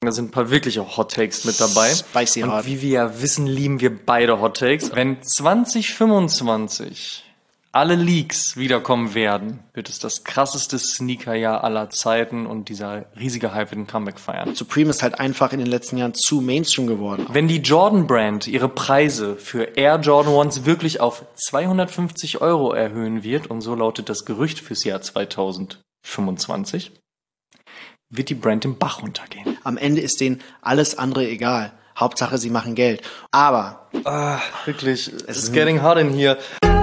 Da sind ein paar wirkliche Hot Takes mit dabei. Spicy und hot. wie wir ja wissen, lieben wir beide Hot Takes. Wenn 2025 alle Leaks wiederkommen werden, wird es das krasseste Sneakerjahr aller Zeiten und dieser riesige Hype wird ein Comeback feiern. Supreme ist halt einfach in den letzten Jahren zu Mainstream geworden. Wenn die Jordan Brand ihre Preise für Air Jordan 1s wirklich auf 250 € erhöhen wird, und so lautet das Gerücht fürs Jahr 2025, wird die Brand im Bach runtergehen. Am Ende ist denen alles andere egal. Hauptsache, sie machen Geld. Aber Wirklich, it's getting hot in here.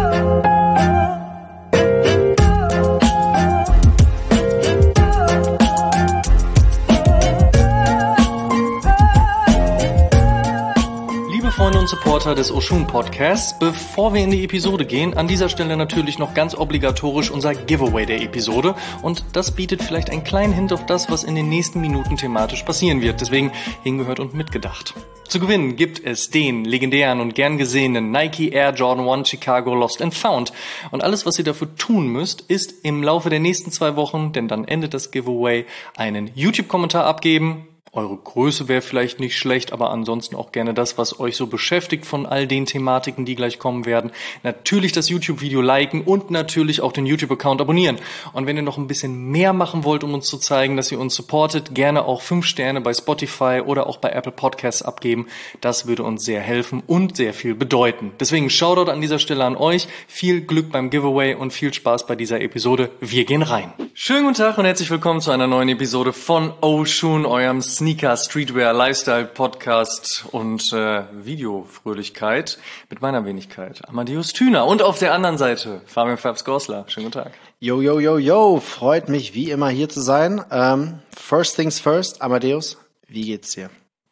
Freunde und Supporter des Oshun Podcasts, bevor wir in die Episode gehen, an dieser Stelle natürlich noch ganz obligatorisch unser Giveaway der Episode, und das bietet vielleicht einen kleinen Hint auf das, was in den nächsten Minuten thematisch passieren wird, deswegen hingehört und mitgedacht. Zu gewinnen gibt es den legendären und gern gesehenen Nike Air Jordan 1 Chicago Lost and Found, und alles, was ihr dafür tun müsst, ist im Laufe der nächsten 2 Wochen, denn dann endet das Giveaway, einen YouTube-Kommentar abgeben. Eure Größe wäre vielleicht nicht schlecht, aber ansonsten auch gerne das, was euch so beschäftigt von all den Thematiken, die gleich kommen werden. Natürlich das YouTube-Video liken und natürlich auch den YouTube-Account abonnieren. Und wenn ihr noch ein bisschen mehr machen wollt, um uns zu zeigen, dass ihr uns supportet, gerne auch 5 Sterne bei Spotify oder auch bei Apple Podcasts abgeben. Das würde uns sehr helfen und sehr viel bedeuten. Deswegen Shoutout an dieser Stelle an euch. Viel Glück beim Giveaway und viel Spaß bei dieser Episode. Wir gehen rein. Schönen guten Tag und herzlich willkommen zu einer neuen Episode von Oshun, eurem Sneaker, Streetwear, Lifestyle, Podcast und Videofröhlichkeit mit meiner Wenigkeit Amadeus Thüner und auf der anderen Seite Fabian Fabs-Gorsler. Schönen guten Tag. Yo, yo, yo, yo, freut mich wie immer hier zu sein. First things first, Amadeus, wie geht's dir?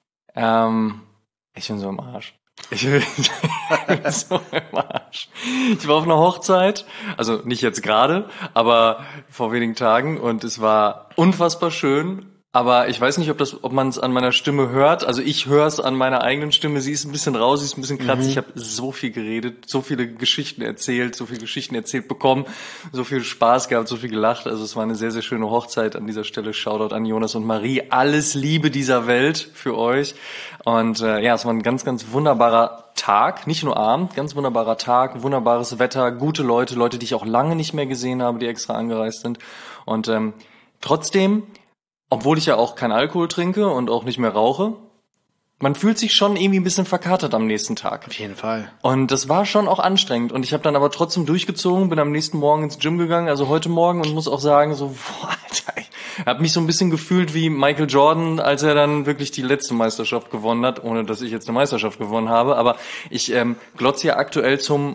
Ich bin so im Arsch. Ich bin so im Arsch. Ich war auf einer Hochzeit, also nicht jetzt gerade, aber vor wenigen Tagen, und es war unfassbar schön. Aber ich weiß nicht, ob man es an meiner Stimme hört. Also ich höre es an meiner eigenen Stimme. Sie ist ein bisschen raus, sie ist ein bisschen kratzig. Ich habe so viel geredet, so viele Geschichten erzählt bekommen, so viel Spaß gehabt, so viel gelacht. Also es war eine sehr, sehr schöne Hochzeit. An dieser Stelle Shoutout an Jonas und Marie. Alles Liebe dieser Welt für euch. Und es war ein ganz, ganz wunderbarer Tag, nicht nur Abend, ganz wunderbarer Tag, wunderbares Wetter, gute Leute, die ich auch lange nicht mehr gesehen habe, die extra angereist sind. Und trotzdem, obwohl ich ja auch keinen Alkohol trinke und auch nicht mehr rauche, man fühlt sich schon irgendwie ein bisschen verkatert am nächsten Tag. Auf jeden Fall. Und das war schon auch anstrengend. Und ich habe dann aber trotzdem durchgezogen, bin am nächsten Morgen ins Gym gegangen, also heute Morgen, und muss auch sagen, so, boah, Alter, ich habe mich so ein bisschen gefühlt wie Michael Jordan, als er dann wirklich die letzte Meisterschaft gewonnen hat, ohne dass ich jetzt eine Meisterschaft gewonnen habe. Aber ich glotze ja aktuell zum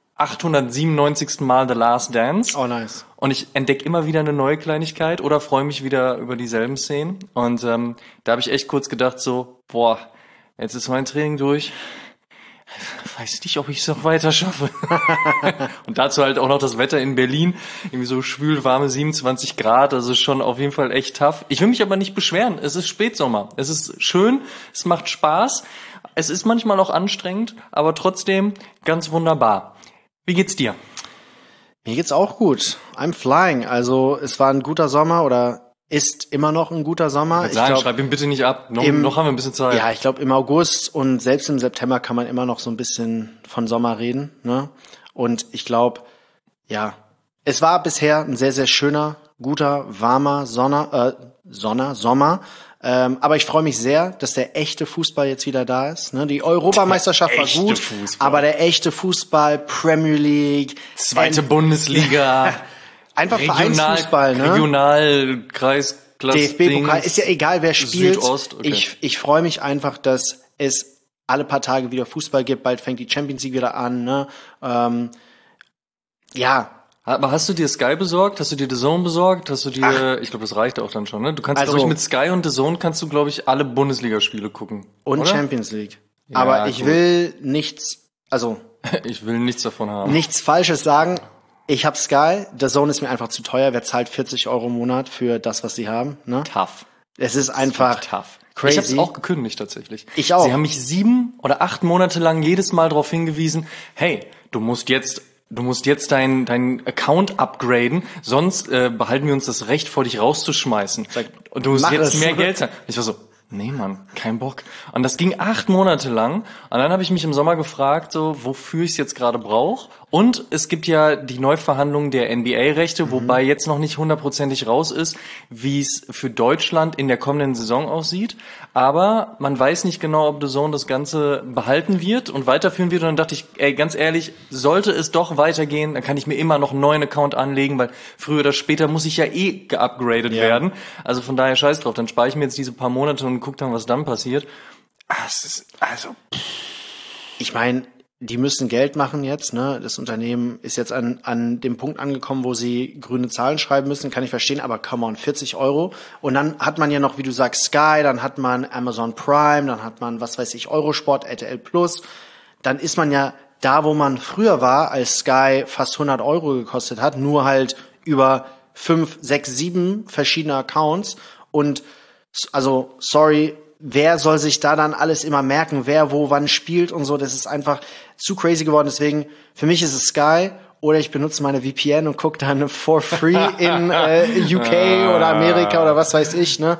897. Mal The Last Dance. Oh, nice. Und ich entdecke immer wieder eine neue Kleinigkeit oder freue mich wieder über dieselben Szenen. Und da habe ich echt kurz gedacht so, boah, jetzt ist mein Training durch. Weiß nicht, ob ich es noch weiter schaffe. Und dazu halt auch noch das Wetter in Berlin. Irgendwie so schwül, warme 27 Grad. Also schon auf jeden Fall echt tough. Ich will mich aber nicht beschweren. Es ist Spätsommer. Es ist schön. Es macht Spaß. Es ist manchmal auch anstrengend, aber trotzdem ganz wunderbar. Wie geht's dir? Mir geht's auch gut. I'm flying. Also es war ein guter Sommer oder ist immer noch ein guter Sommer. Schreib ihn bitte nicht ab. Noch haben wir ein bisschen Zeit. Ja, ich glaube im August und selbst im September kann man immer noch so ein bisschen von Sommer reden. Ne? Und ich glaube, ja, es war bisher ein sehr, sehr schöner, guter, warmer Sommer. Aber ich freue mich sehr, dass der echte Fußball jetzt wieder da ist. Ne? Die Europameisterschaft war gut, aber der echte Fußball, Premier League, zweite Bundesliga, einfach Vereinsfußball, ne? Regional, Kreisklasse, DFB-Pokal, ist ja egal, wer spielt. Südost, okay. Ich freue mich einfach, dass es alle paar Tage wieder Fußball gibt. Bald fängt die Champions League wieder an. Ne? Ja. Aber hast du dir Sky besorgt? Hast du dir The Zone besorgt? Hast du dir, ich glaube, das reicht auch dann schon, ne? Du kannst, glaube ich, mit Sky und The Zone kannst du, glaube ich, alle Bundesligaspiele gucken. Und oder? Champions League. Ja, aber ich will nichts, ich will nichts davon haben. Nichts Falsches sagen. Ich habe Sky. The Zone ist mir einfach zu teuer. Wer zahlt 40 € im Monat für das, was sie haben? Ne? Tough. Es ist einfach tough. Crazy. Ich habe es auch gekündigt tatsächlich. Ich auch. Sie haben mich 7 oder 8 Monate lang jedes Mal darauf hingewiesen, hey, du musst jetzt deinen Account upgraden, sonst behalten wir uns das Recht, vor dich rauszuschmeißen. Und du musst jetzt mehr Geld zahlen. Ich war so, Nee, Mann, kein Bock. Und das ging 8 Monate lang. Und dann habe ich mich im Sommer gefragt, so, wofür ich es jetzt gerade brauche. Und es gibt ja die Neuverhandlung der NBA-Rechte, wobei jetzt noch nicht 100%ig raus ist, wie es für Deutschland in der kommenden Saison aussieht. Aber man weiß nicht genau, ob DAZN das Ganze behalten wird und weiterführen wird. Und dann dachte ich, ey, ganz ehrlich, sollte es doch weitergehen, dann kann ich mir immer noch einen neuen Account anlegen, weil früher oder später muss ich ja geupgradet werden. Also von daher scheiß drauf. Dann spare ich mir jetzt diese paar Monate und guck dann, was dann passiert. Ich meine, die müssen Geld machen jetzt, ne? Das Unternehmen ist jetzt an dem Punkt angekommen, wo sie grüne Zahlen schreiben müssen, kann ich verstehen, aber come on, 40 Euro. Und dann hat man ja noch, wie du sagst, Sky, dann hat man Amazon Prime, dann hat man, was weiß ich, Eurosport, RTL Plus. Dann ist man ja da, wo man früher war, als Sky fast 100 Euro gekostet hat, nur halt über 5, 6, 7 verschiedene Accounts. Und also, sorry, wer soll sich da dann alles immer merken, wer wo wann spielt und so, das ist einfach zu crazy geworden. Deswegen, für mich ist es Sky oder ich benutze meine VPN und gucke dann for free in UK oder Amerika oder was weiß ich, ne?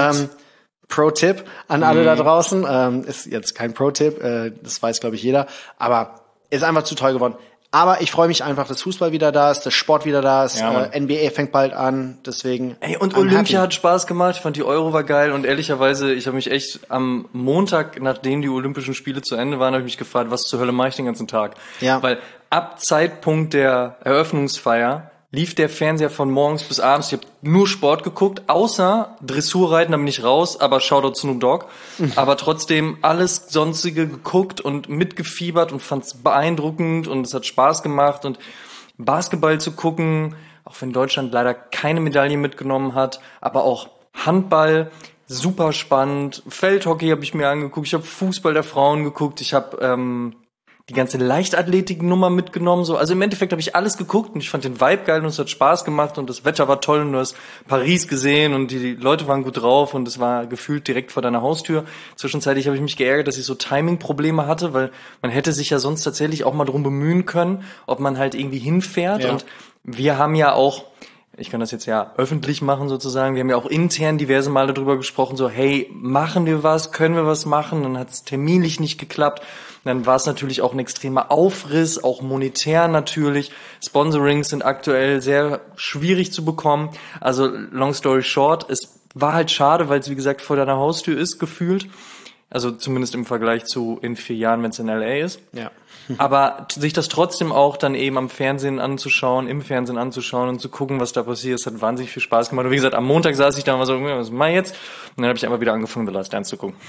Pro-Tipp an alle da draußen. Ist jetzt kein Pro-Tipp, das weiß, glaube ich, jeder, aber ist einfach zu toll geworden. Aber ich freue mich einfach, dass Fußball wieder da ist, dass Sport wieder da ist, NBA fängt bald an, deswegen. Ey, und Olympia hat Spaß gemacht, ich fand die Euro war geil und ehrlicherweise, ich habe mich echt am Montag, nachdem die Olympischen Spiele zu Ende waren, habe ich mich gefragt, was zur Hölle mache ich den ganzen Tag? Ja. Weil ab Zeitpunkt der Eröffnungsfeier lief der Fernseher von morgens bis abends. Ich habe nur Sport geguckt, außer Dressurreiten, da bin ich raus, aber Shoutout Snoop Dogg. Aber trotzdem alles Sonstige geguckt und mitgefiebert und fand's beeindruckend und es hat Spaß gemacht und Basketball zu gucken, auch wenn Deutschland leider keine Medaille mitgenommen hat, aber auch Handball, super spannend. Feldhockey habe ich mir angeguckt, ich habe Fußball der Frauen geguckt, ich habe die ganze Leichtathletik-Nummer mitgenommen, so. Also im Endeffekt habe ich alles geguckt und ich fand den Vibe geil und es hat Spaß gemacht und das Wetter war toll und du hast Paris gesehen und die Leute waren gut drauf und es war gefühlt direkt vor deiner Haustür. Zwischenzeitlich habe ich mich geärgert, dass ich so Timing-Probleme hatte, weil man hätte sich ja sonst tatsächlich auch mal drum bemühen können, ob man halt irgendwie hinfährt und wir haben ja auch, ich kann das jetzt ja öffentlich machen sozusagen, wir haben ja auch intern diverse Male drüber gesprochen, so hey, machen wir was, können wir was machen, dann hat es terminlich nicht geklappt. Dann war es natürlich auch ein extremer Aufriss, auch monetär natürlich. Sponsorings sind aktuell sehr schwierig zu bekommen. Also long story short, es war halt schade, weil es wie gesagt vor deiner Haustür ist, gefühlt. Also zumindest im Vergleich zu in 4 Jahren, wenn es in LA ist. Ja. Aber sich das trotzdem auch dann eben im Fernsehen anzuschauen und zu gucken, was da passiert, es hat wahnsinnig viel Spaß gemacht. Und wie gesagt, am Montag saß ich da und war so, was mach ich jetzt? Und dann habe ich einfach wieder angefangen, The Last Dance zu gucken.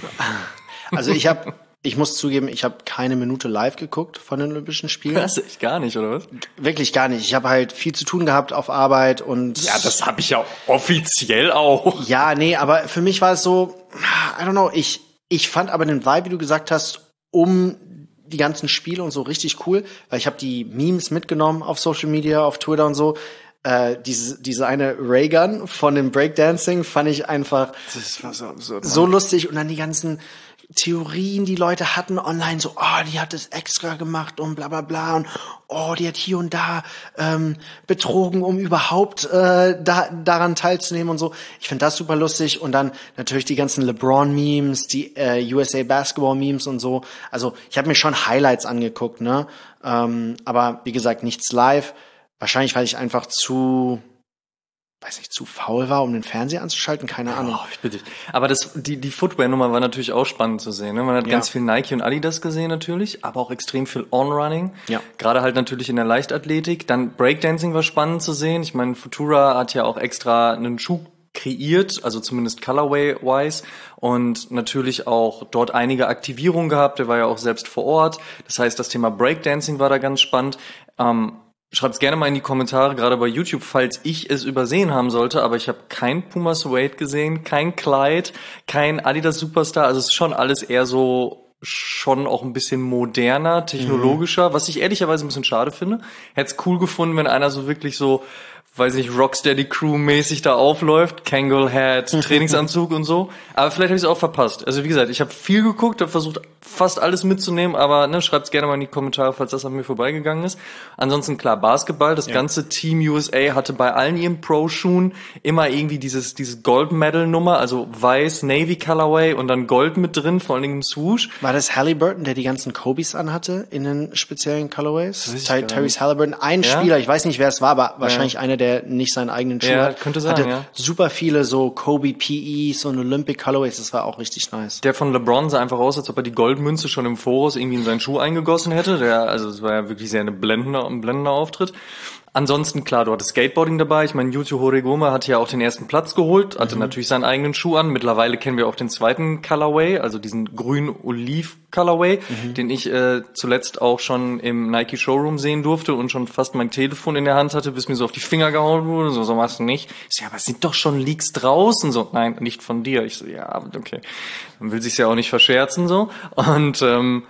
Also ich muss zugeben, ich habe keine Minute live geguckt von den Olympischen Spielen. Das echt gar nicht, oder was? Wirklich gar nicht. Ich habe halt viel zu tun gehabt auf Arbeit und... Ja, das habe ich ja offiziell auch. Ja, nee, aber für mich war es so, I don't know, ich fand aber den Vibe, wie du gesagt hast, um die ganzen Spiele und so richtig cool, weil ich habe die Memes mitgenommen auf Social Media, auf Twitter und so. Diese eine Raygun von dem Breakdancing fand ich einfach das war so absurd, so lustig und dann die ganzen Theorien, die Leute hatten online, so, die hat es extra gemacht und bla bla bla und die hat hier und da betrogen, um überhaupt daran teilzunehmen und so. Ich finde das super lustig und dann natürlich die ganzen LeBron-Memes, die USA Basketball-Memes und so. Also ich habe mir schon Highlights angeguckt, ne? Aber wie gesagt, nichts live. Wahrscheinlich, weil ich einfach zu faul war, um den Fernseher anzuschalten, keine Ahnung. Ich bitte. Aber die Footwear-Nummer war natürlich auch spannend zu sehen. Ne? Man hat ganz viel Nike und Adidas gesehen natürlich, aber auch extrem viel On-Running. Ja. Gerade halt natürlich in der Leichtathletik. Dann Breakdancing war spannend zu sehen. Ich meine, Futura hat ja auch extra einen Schuh kreiert, also zumindest Colorway-wise und natürlich auch dort einige Aktivierungen gehabt. Der war ja auch selbst vor Ort. Das heißt, das Thema Breakdancing war da ganz spannend. Schreibt's gerne mal in die Kommentare, gerade bei YouTube, falls ich es übersehen haben sollte, aber ich habe kein Puma Suede gesehen, kein Clyde, kein Adidas Superstar, also es ist schon alles eher so, schon auch ein bisschen moderner, technologischer, was ich ehrlicherweise ein bisschen schade finde. Hätte es cool gefunden, wenn einer so wirklich so weiß nicht, Rocksteady Crew-mäßig da aufläuft, Kangol Hat, Trainingsanzug und so. Aber vielleicht habe ich es auch verpasst. Also wie gesagt, ich habe viel geguckt, habe versucht, fast alles mitzunehmen, aber ne, schreibt's gerne mal in die Kommentare, falls das an mir vorbeigegangen ist. Ansonsten klar, Basketball, das ganze Team USA hatte bei allen ihren Pro-Schuhen immer irgendwie diese Gold-Medal-Nummer, also weiß, Navy Colorway und dann Gold mit drin, vor allen Dingen im Swoosh. War das Halliburton, der die ganzen Kobes anhatte in den speziellen Colorways? Tyrese Halliburton, ein Spieler, ich weiß nicht, wer es war, aber wahrscheinlich einer, der nicht seinen eigenen Schuh hat. Könnte sein, hatte super viele so Kobe PEs und Olympic Colorways, das war auch richtig nice. Der von LeBron sah einfach aus, als ob er die Goldmünze schon im Voraus irgendwie in seinen Schuh eingegossen hätte. Also es war ja wirklich sehr ein blendender Auftritt. Ansonsten, klar, du hattest Skateboarding dabei. Ich meine, Yuto Horigome hat ja auch den ersten Platz geholt, hatte natürlich seinen eigenen Schuh an. Mittlerweile kennen wir auch den zweiten Colorway, also diesen grün-oliv-Colorway, den ich zuletzt auch schon im Nike Showroom sehen durfte und schon fast mein Telefon in der Hand hatte, bis mir so auf die Finger gehauen wurde. So machst du nicht. Ich so, ja, aber es sind doch schon Leaks draußen. So, nein, nicht von dir. Ich so, ja, okay. Man will sich's ja auch nicht verscherzen, so. Und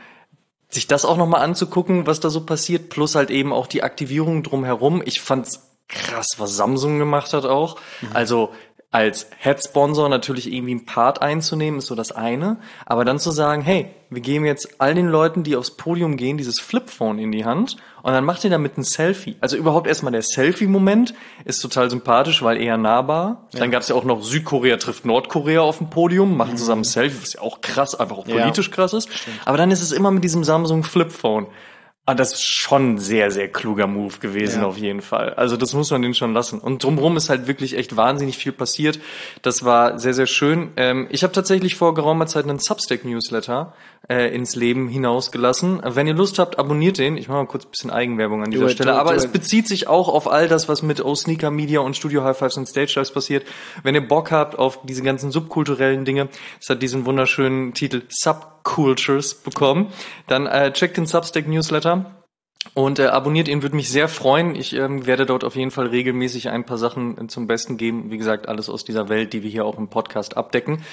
sich das auch nochmal anzugucken, was da so passiert, plus halt eben auch die Aktivierung drumherum. Ich fand's krass, was Samsung gemacht hat auch. Also als Head-Sponsor natürlich irgendwie einen Part einzunehmen, ist so das eine. Aber dann zu sagen, hey, wir geben jetzt all den Leuten, die aufs Podium gehen, dieses Flipphone in die Hand und dann macht ihr damit ein Selfie. Also überhaupt erstmal der Selfie-Moment ist total sympathisch, weil eher nahbar. Ja. Dann gab's ja auch noch Südkorea trifft Nordkorea auf dem Podium, machen zusammen ein Selfie, was ja auch krass, einfach auch politisch krass ist. Stimmt. Aber dann ist es immer mit diesem Samsung Flipphone. Ah, das ist schon ein sehr, sehr kluger Move gewesen, auf jeden Fall. Also das muss man denen schon lassen. Und drumherum ist halt wirklich echt wahnsinnig viel passiert. Das war sehr, sehr schön. Ich habe tatsächlich vor geraumer Zeit einen Substack-Newsletter ins Leben hinausgelassen. Wenn ihr Lust habt, abonniert den. Ich mache mal kurz ein bisschen Eigenwerbung an dieser Stelle. Aber es bezieht sich auch auf all das, was mit O-Sneaker Media und Studio High Fives und Stage Dives passiert. Wenn ihr Bock habt auf diese ganzen subkulturellen Dinge, es hat diesen wunderschönen Titel Subcultures bekommen, dann checkt den Substack Newsletter und abonniert ihn, würde mich sehr freuen. Ich werde dort auf jeden Fall regelmäßig ein paar Sachen zum Besten geben. Wie gesagt, alles aus dieser Welt, die wir hier auch im Podcast abdecken.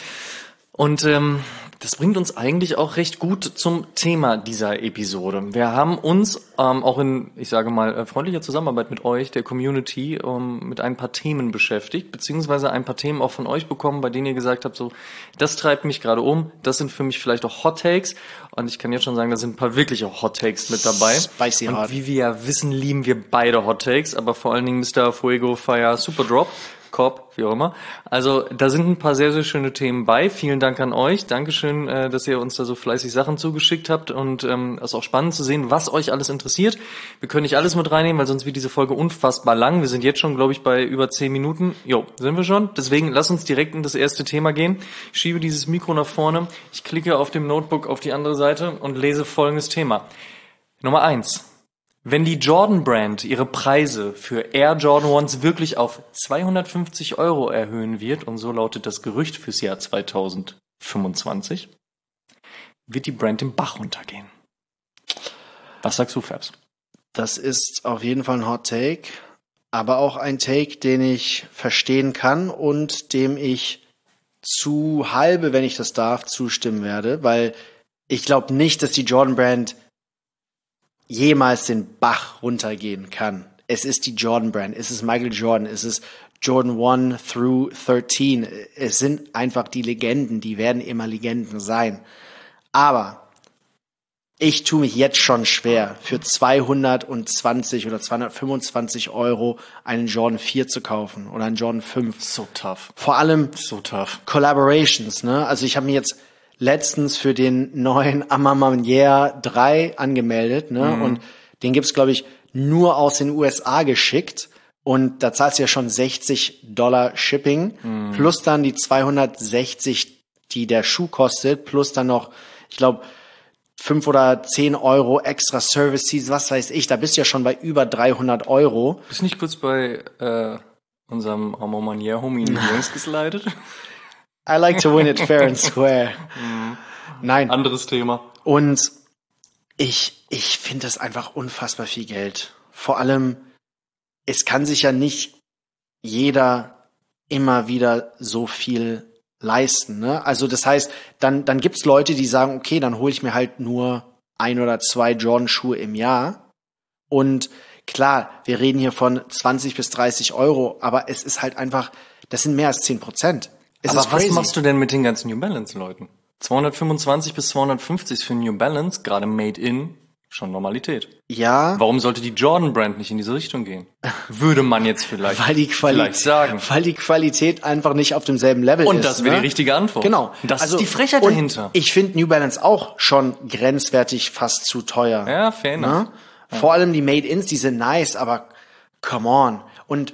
Und das bringt uns eigentlich auch recht gut zum Thema dieser Episode. Wir haben uns auch in, ich sage mal, freundlicher Zusammenarbeit mit euch, der Community, mit ein paar Themen beschäftigt, beziehungsweise ein paar Themen auch von euch bekommen, bei denen ihr gesagt habt, so, das treibt mich gerade um, das sind für mich vielleicht auch Hot Takes. Und ich kann jetzt schon sagen, da sind ein paar wirkliche Hot Takes mit dabei. Spicy Hot. Und wie wir ja wissen, lieben wir beide Hot Takes, aber vor allen Dingen Mr. Fuego Fire Super Drop. Korb, wie auch immer. Also da sind ein paar sehr, sehr schöne Themen bei. Vielen Dank an euch. Dankeschön, dass ihr uns da so fleißig Sachen zugeschickt habt und es ist auch spannend zu sehen, was euch alles interessiert. Wir können nicht alles mit reinnehmen, weil sonst wird diese Folge unfassbar lang. Wir sind jetzt schon, glaube ich, bei über 10 Minuten. Jo, sind wir schon. Deswegen lasst uns direkt in das erste Thema gehen. Ich schiebe dieses Mikro nach vorne. Ich klicke auf dem Notebook auf die andere Seite und lese folgendes Thema. Nummer 1. Wenn die Jordan Brand ihre Preise für Air Jordan Ones wirklich auf 250 € erhöhen wird, und so lautet das Gerücht fürs Jahr 2025, wird die Brand im Bach runtergehen. Was sagst du, Fabs? Das ist auf jeden Fall ein Hot Take, aber auch ein Take, den ich verstehen kann und dem ich zu halbe, wenn ich das darf, zustimmen werde, weil ich glaube nicht, dass die Jordan Brand jemals den Bach runtergehen kann. Es ist die Jordan Brand, es ist Michael Jordan, es ist Jordan 1 through 13. Es sind einfach die Legenden, die werden immer Legenden sein. Aber ich tue mich jetzt schon schwer, für 220 oder 225 € einen Jordan 4 zu kaufen oder einen Jordan 5. So tough. Vor allem so tough. Collaborations, ne? Also ich habe mir jetzt letztens für den neuen Amamanier 3 angemeldet, ne? Und den gibt's, glaube ich, nur aus den USA geschickt. Und da zahlst du ja schon $60 Shipping, plus dann die 260, die der Schuh kostet, plus dann noch, ich glaube, 5 oder 10 € extra Service Fees, was weiß ich. Da bist du ja schon bei über 300 €. Bist du nicht kurz bei unserem Amamanier-Homie in die Jungs geslidet? I like to win it fair and square. Nein. Anderes Thema. Und ich finde das einfach unfassbar viel Geld. Vor allem, es kann sich ja nicht jeder immer wieder so viel leisten, ne? Also das heißt, dann gibt's Leute, die sagen, okay, dann hole ich mir halt nur 1 oder 2 Jordan-Schuhe im Jahr. Und klar, wir reden hier von 20 bis 30 Euro, aber es ist halt einfach, das sind mehr als 10%. Aber was machst du denn mit den ganzen New Balance-Leuten? 225 bis 250 für New Balance, gerade Made in, schon Normalität. Ja. Warum sollte die Jordan-Brand nicht in diese Richtung gehen? Würde man jetzt vielleicht sagen. Weil die Qualität einfach nicht auf demselben Level ist. Und das wäre die richtige Antwort. Genau. Das ist die Frechheit dahinter. Ich finde New Balance auch schon grenzwertig fast zu teuer. Ja, fair enough. Ja? Vor allem die Made-ins, die sind nice, aber come on. Und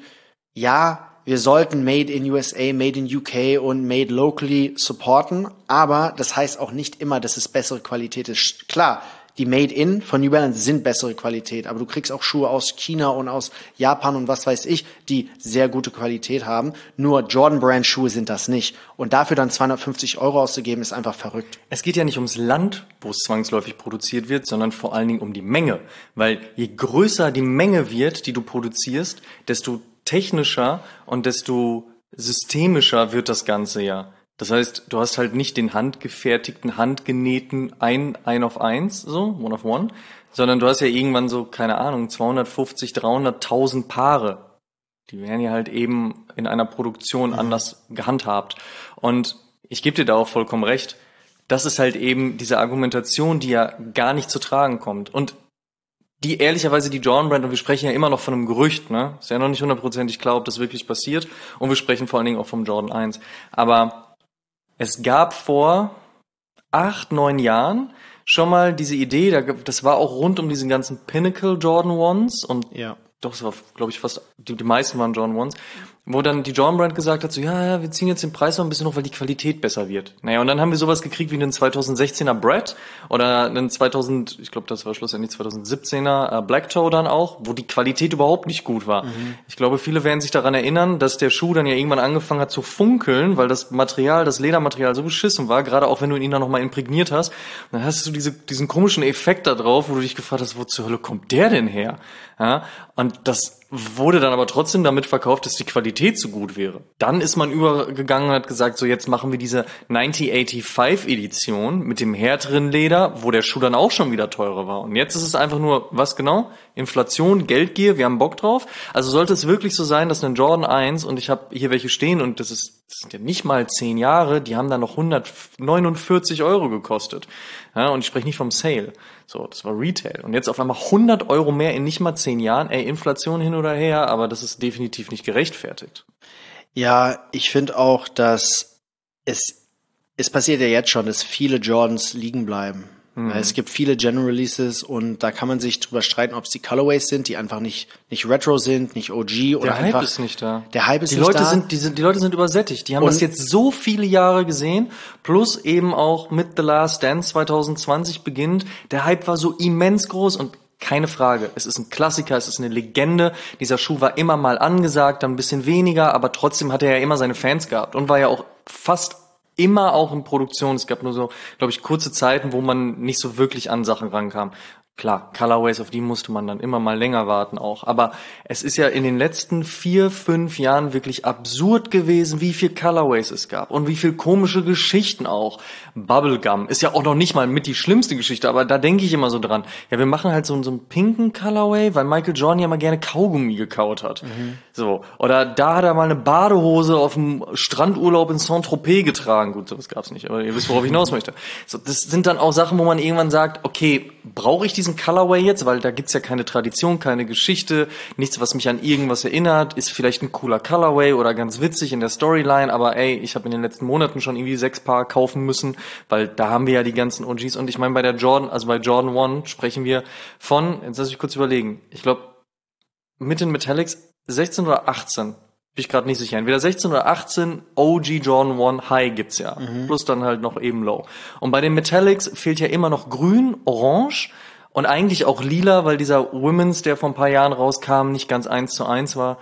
ja, wir sollten Made in USA, Made in UK und Made locally supporten, aber das heißt auch nicht immer, dass es bessere Qualität ist. Klar, die Made in von New Balance sind bessere Qualität, aber du kriegst auch Schuhe aus China und aus Japan und was weiß ich, die sehr gute Qualität haben. Nur Jordan Brand Schuhe sind das nicht. Und dafür dann 250 Euro auszugeben, ist einfach verrückt. Es geht ja nicht ums Land, wo es zwangsläufig produziert wird, sondern vor allen Dingen um die Menge. Weil je größer die Menge wird, die du produzierst, desto technischer und desto systemischer wird das Ganze ja. Das heißt, du hast halt nicht den handgefertigten, handgenähten ein auf eins, so, one of one, sondern du hast ja irgendwann so, keine Ahnung, 250, 300.000 Paare. Die werden ja halt eben in einer Produktion anders gehandhabt. Und ich gebe dir da auch vollkommen recht. Das ist halt eben diese Argumentation, die ja gar nicht zu tragen kommt. Und die ehrlicherweise die Jordan Brand, und wir sprechen ja immer noch von einem Gerücht, ne? Ist ja noch nicht 100%ig klar, ob das wirklich passiert. Und wir sprechen vor allen Dingen auch vom Jordan 1. Aber es gab vor 8, 9 Jahren schon mal diese Idee, das war auch rund um diesen ganzen Pinnacle Jordan Ones und ja. Doch, es war, glaube ich, fast, die meisten waren Jordan Ones, wo dann die Jordan Brand gesagt hat, so, ja, wir ziehen jetzt den Preis noch ein bisschen hoch, weil die Qualität besser wird. Naja, und dann haben wir sowas gekriegt wie einen 2016er Brett oder einen ich glaube, das war schlussendlich 2017er Black Toe dann auch, wo die Qualität überhaupt nicht gut war. Mhm. Ich glaube, viele werden sich daran erinnern, dass der Schuh dann ja irgendwann angefangen hat zu funkeln, weil das Ledermaterial so beschissen war, gerade auch wenn du ihn dann nochmal imprägniert hast. Und dann hast du diesen komischen Effekt da drauf, wo du dich gefragt hast, wo zur Hölle kommt der denn her? Ja, und das wurde dann aber trotzdem damit verkauft, dass die Qualität so gut wäre. Dann ist man übergegangen und hat gesagt, so jetzt machen wir diese 1985 Edition mit dem härteren Leder, wo der Schuh dann auch schon wieder teurer war. Und jetzt ist es einfach nur, was genau? Inflation, Geldgier, wir haben Bock drauf. Also sollte es wirklich so sein, dass ein Jordan 1, und ich habe hier welche stehen und das sind ja nicht mal 10 Jahre, die haben dann noch 149 Euro gekostet. Ja, und ich spreche nicht vom Sale. So, das war Retail. Und jetzt auf einmal 100 Euro mehr in nicht mal 10 Jahren. Inflation hin oder her, aber das ist definitiv nicht gerechtfertigt. Ja, ich finde auch, dass es passiert ja jetzt schon, dass viele Jordans liegen bleiben. Es gibt viele General Releases und da kann man sich drüber streiten, ob es die Colorways sind, die einfach nicht Retro sind, nicht OG oder einfach. Der Hype ist nicht da. Der Hype ist nicht da. Die Leute sind übersättigt. Die haben das jetzt so viele Jahre gesehen, plus eben auch mit The Last Dance 2020 beginnt. Der Hype war so immens groß und keine Frage. Es ist ein Klassiker, es ist eine Legende. Dieser Schuh war immer mal angesagt, dann ein bisschen weniger, aber trotzdem hat er ja immer seine Fans gehabt und war ja auch fast immer auch in Produktion. Es gab nur so, glaube ich, kurze Zeiten, wo man nicht so wirklich an Sachen rankam. Klar, Colorways, auf die musste man dann immer mal länger warten auch. Aber es ist ja in den letzten 4, 5 Jahren wirklich absurd gewesen, wie viel Colorways es gab und wie viel komische Geschichten auch. Bubblegum ist ja auch noch nicht mal mit die schlimmste Geschichte, aber da denke ich immer so dran. Ja, wir machen halt so einen pinken Colorway, weil Michael Jordan ja mal gerne Kaugummi gekaut hat. Mhm. So. Oder da hat er mal eine Badehose auf dem Strandurlaub in Saint-Tropez getragen. Gut, sowas gab's nicht, aber ihr wisst, worauf ich hinaus möchte. So, das sind dann auch Sachen, wo man irgendwann sagt, okay, brauche ich diesen Colorway jetzt, weil da gibt's ja keine Tradition, keine Geschichte, nichts, was mich an irgendwas erinnert, ist vielleicht ein cooler Colorway oder ganz witzig in der Storyline, aber ich habe in den letzten Monaten schon irgendwie 6 Paar kaufen müssen, weil da haben wir ja die ganzen OGs und ich meine bei der Jordan, also bei Jordan 1 sprechen wir von, jetzt lass ich kurz überlegen, ich glaube mit den Metallics 16 oder 18, bin ich gerade nicht sicher, entweder 16 oder 18 OG Jordan 1 High gibt's ja, plus dann halt noch eben Low. Und bei den Metallics fehlt ja immer noch Grün, Orange und eigentlich auch Lila, weil dieser Women's, der vor ein paar Jahren rauskam, nicht ganz 1:1 war.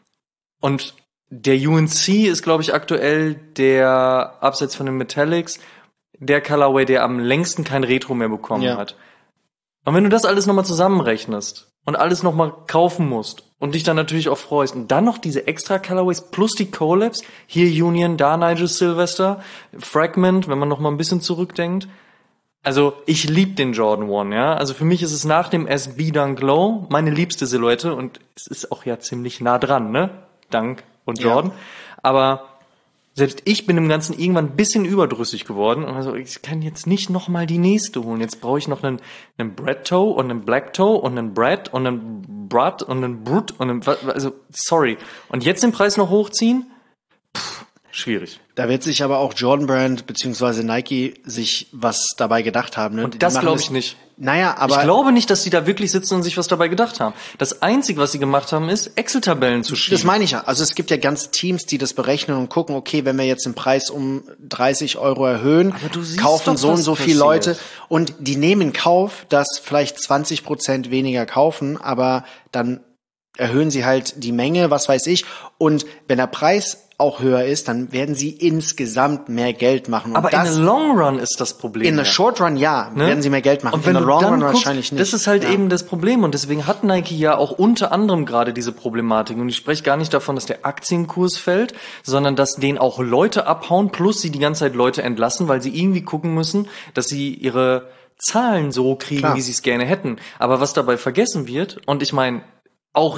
Und der UNC ist, glaube ich, aktuell der, abseits von den Metallics, der Colorway, der am längsten kein Retro mehr bekommen hat. Und wenn du das alles nochmal zusammenrechnest und alles nochmal kaufen musst und dich dann natürlich auch freust und dann noch diese extra Colorways plus die Collabs, hier Union, da Nigel Sylvester, Fragment, wenn man nochmal ein bisschen zurückdenkt, Also ich liebe den Jordan 1, ja. Also für mich ist es nach dem SB Dunk Low meine liebste Silhouette und es ist auch ja ziemlich nah dran, ne? Dunk und Jordan. Aber selbst ich bin im Ganzen irgendwann ein bisschen überdrüssig geworden. Also ich kann jetzt nicht nochmal die nächste holen. Jetzt brauche ich noch einen Brad Toe und einen Black Toe und einen Brad und einen Brad und einen Brut und einen, also sorry. Und jetzt den Preis noch hochziehen? Schwierig. Da wird sich aber auch Jordan Brand beziehungsweise Nike sich was dabei gedacht haben. Ne? Und das glaube ich nicht. Naja, aber ich glaube nicht, dass die da wirklich sitzen und sich was dabei gedacht haben. Das Einzige, was sie gemacht haben, ist Excel-Tabellen zu schieben. Das meine ich ja. Also es gibt ja ganze Teams, die das berechnen und gucken, okay, wenn wir jetzt den Preis um 30 € erhöhen, kaufen so und so viele Leute und die nehmen in Kauf, dass vielleicht 20% weniger kaufen, aber dann erhöhen sie halt die Menge, was weiß ich. Und wenn der Preis auch höher ist, dann werden sie insgesamt mehr Geld machen. Und aber in the long run ist das Problem. In the short run, ja, werden sie mehr Geld machen. Und wenn in the long run guckst, wahrscheinlich nicht. Das ist halt eben das Problem. Und deswegen hat Nike ja auch unter anderem gerade diese Problematik. Und ich spreche gar nicht davon, dass der Aktienkurs fällt, sondern dass denen auch Leute abhauen, plus sie die ganze Zeit Leute entlassen, weil sie irgendwie gucken müssen, dass sie ihre Zahlen so kriegen, wie sie es gerne hätten. Aber was dabei vergessen wird, und ich meine, auch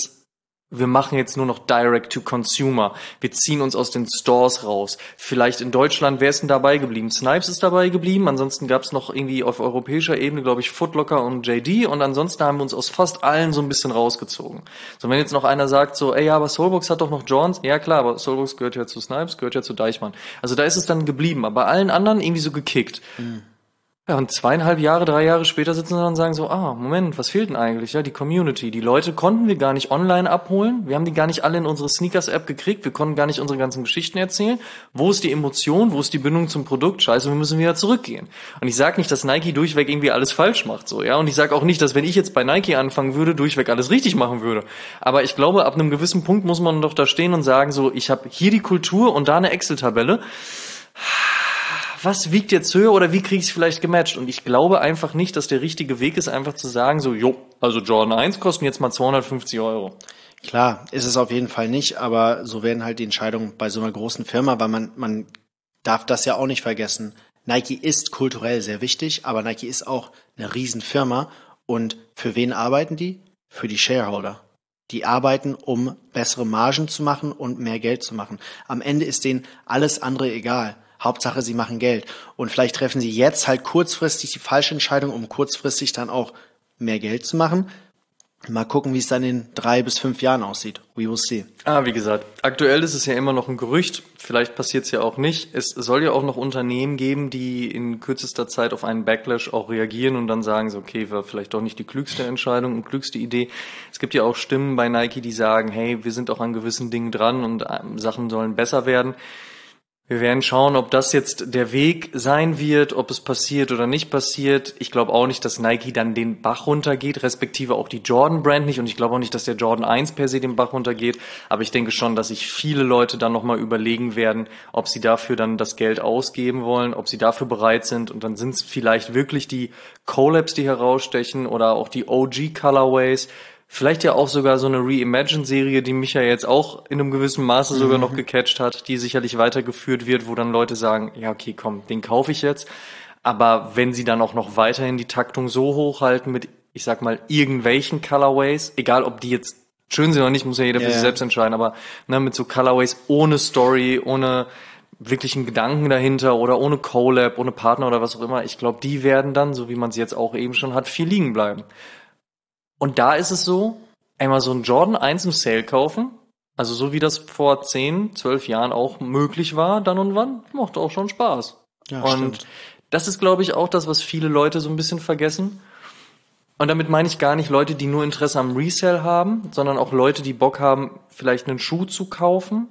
wir machen jetzt nur noch Direct-to-Consumer. Wir ziehen uns aus den Stores raus. Vielleicht in Deutschland, wer ist denn dabei geblieben? Snipes ist dabei geblieben. Ansonsten gab es noch irgendwie auf europäischer Ebene, glaube ich, Foot Locker und JD. Und ansonsten haben wir uns aus fast allen so ein bisschen rausgezogen. So, wenn jetzt noch einer sagt so, ey, ja, aber Soulbox hat doch noch Jordans. Ja, klar, aber Soulbox gehört ja zu Snipes, gehört ja zu Deichmann. Also da ist es dann geblieben. Aber bei allen anderen irgendwie so gekickt. Ja, und 2,5 Jahre, 3 Jahre später sitzen sie dann und sagen so, Moment, was fehlt denn eigentlich? Ja, die Community. Die Leute konnten wir gar nicht online abholen. Wir haben die gar nicht alle in unsere Sneakers-App gekriegt. Wir konnten gar nicht unsere ganzen Geschichten erzählen. Wo ist die Emotion? Wo ist die Bindung zum Produkt? Scheiße, wir müssen wieder zurückgehen. Und ich sage nicht, dass Nike durchweg irgendwie alles falsch macht, so, ja. Und ich sage auch nicht, dass wenn ich jetzt bei Nike anfangen würde, durchweg alles richtig machen würde. Aber ich glaube, ab einem gewissen Punkt muss man doch da stehen und sagen so, ich habe hier die Kultur und da eine Excel-Tabelle. Was wiegt jetzt höher oder wie kriege ich es vielleicht gematcht? Und ich glaube einfach nicht, dass der richtige Weg ist, einfach zu sagen, so, also Jordan 1 kosten jetzt mal 250 €. Klar, ist es auf jeden Fall nicht, aber so werden halt die Entscheidungen bei so einer großen Firma, weil man darf das ja auch nicht vergessen. Nike ist kulturell sehr wichtig, aber Nike ist auch eine Riesenfirma. Und für wen arbeiten die? Für die Shareholder. Die arbeiten, um bessere Margen zu machen und mehr Geld zu machen. Am Ende ist denen alles andere egal. Hauptsache, sie machen Geld. Und vielleicht treffen sie jetzt halt kurzfristig die falsche Entscheidung, um kurzfristig dann auch mehr Geld zu machen. Mal gucken, wie es dann in 3 bis 5 Jahren aussieht. We will see. Wie gesagt, aktuell ist es ja immer noch ein Gerücht. Vielleicht passiert es ja auch nicht. Es soll ja auch noch Unternehmen geben, die in kürzester Zeit auf einen Backlash auch reagieren und dann sagen so, okay, war vielleicht doch nicht die klügste Entscheidung und klügste Idee. Es gibt ja auch Stimmen bei Nike, die sagen, hey, wir sind auch an gewissen Dingen dran und Sachen sollen besser werden. Wir werden schauen, ob das jetzt der Weg sein wird, ob es passiert oder nicht passiert. Ich glaube auch nicht, dass Nike dann den Bach runtergeht, respektive auch die Jordan-Brand nicht. Und ich glaube auch nicht, dass der Jordan 1 per se den Bach runtergeht. Aber ich denke schon, dass sich viele Leute dann nochmal überlegen werden, ob sie dafür dann das Geld ausgeben wollen, ob sie dafür bereit sind. Und dann sind es vielleicht wirklich die Collabs, die herausstechen oder auch die OG-Colorways. Vielleicht ja auch sogar so eine Reimagine-Serie, die mich ja jetzt auch in einem gewissen Maße sogar noch gecatcht hat, die sicherlich weitergeführt wird, wo dann Leute sagen, ja okay, komm, den kaufe ich jetzt. Aber wenn sie dann auch noch weiterhin die Taktung so hochhalten mit, ich sag mal, irgendwelchen Colorways, egal ob die jetzt schön sind oder nicht, muss ja jeder für sich selbst entscheiden, aber mit so Colorways ohne Story, ohne wirklichen Gedanken dahinter oder ohne Collab, ohne Partner oder was auch immer, ich glaube, die werden dann, so wie man es jetzt auch eben schon hat, viel liegen bleiben. Und da ist es so, einmal so ein Jordan 1 im Sale kaufen, also so wie das vor 10, 12 Jahren auch möglich war, dann und wann, macht auch schon Spaß. Ja, und stimmt. Das ist, glaube ich, auch das, was viele Leute so ein bisschen vergessen. Und damit meine ich gar nicht Leute, die nur Interesse am Resell haben, sondern auch Leute, die Bock haben, vielleicht einen Schuh zu kaufen.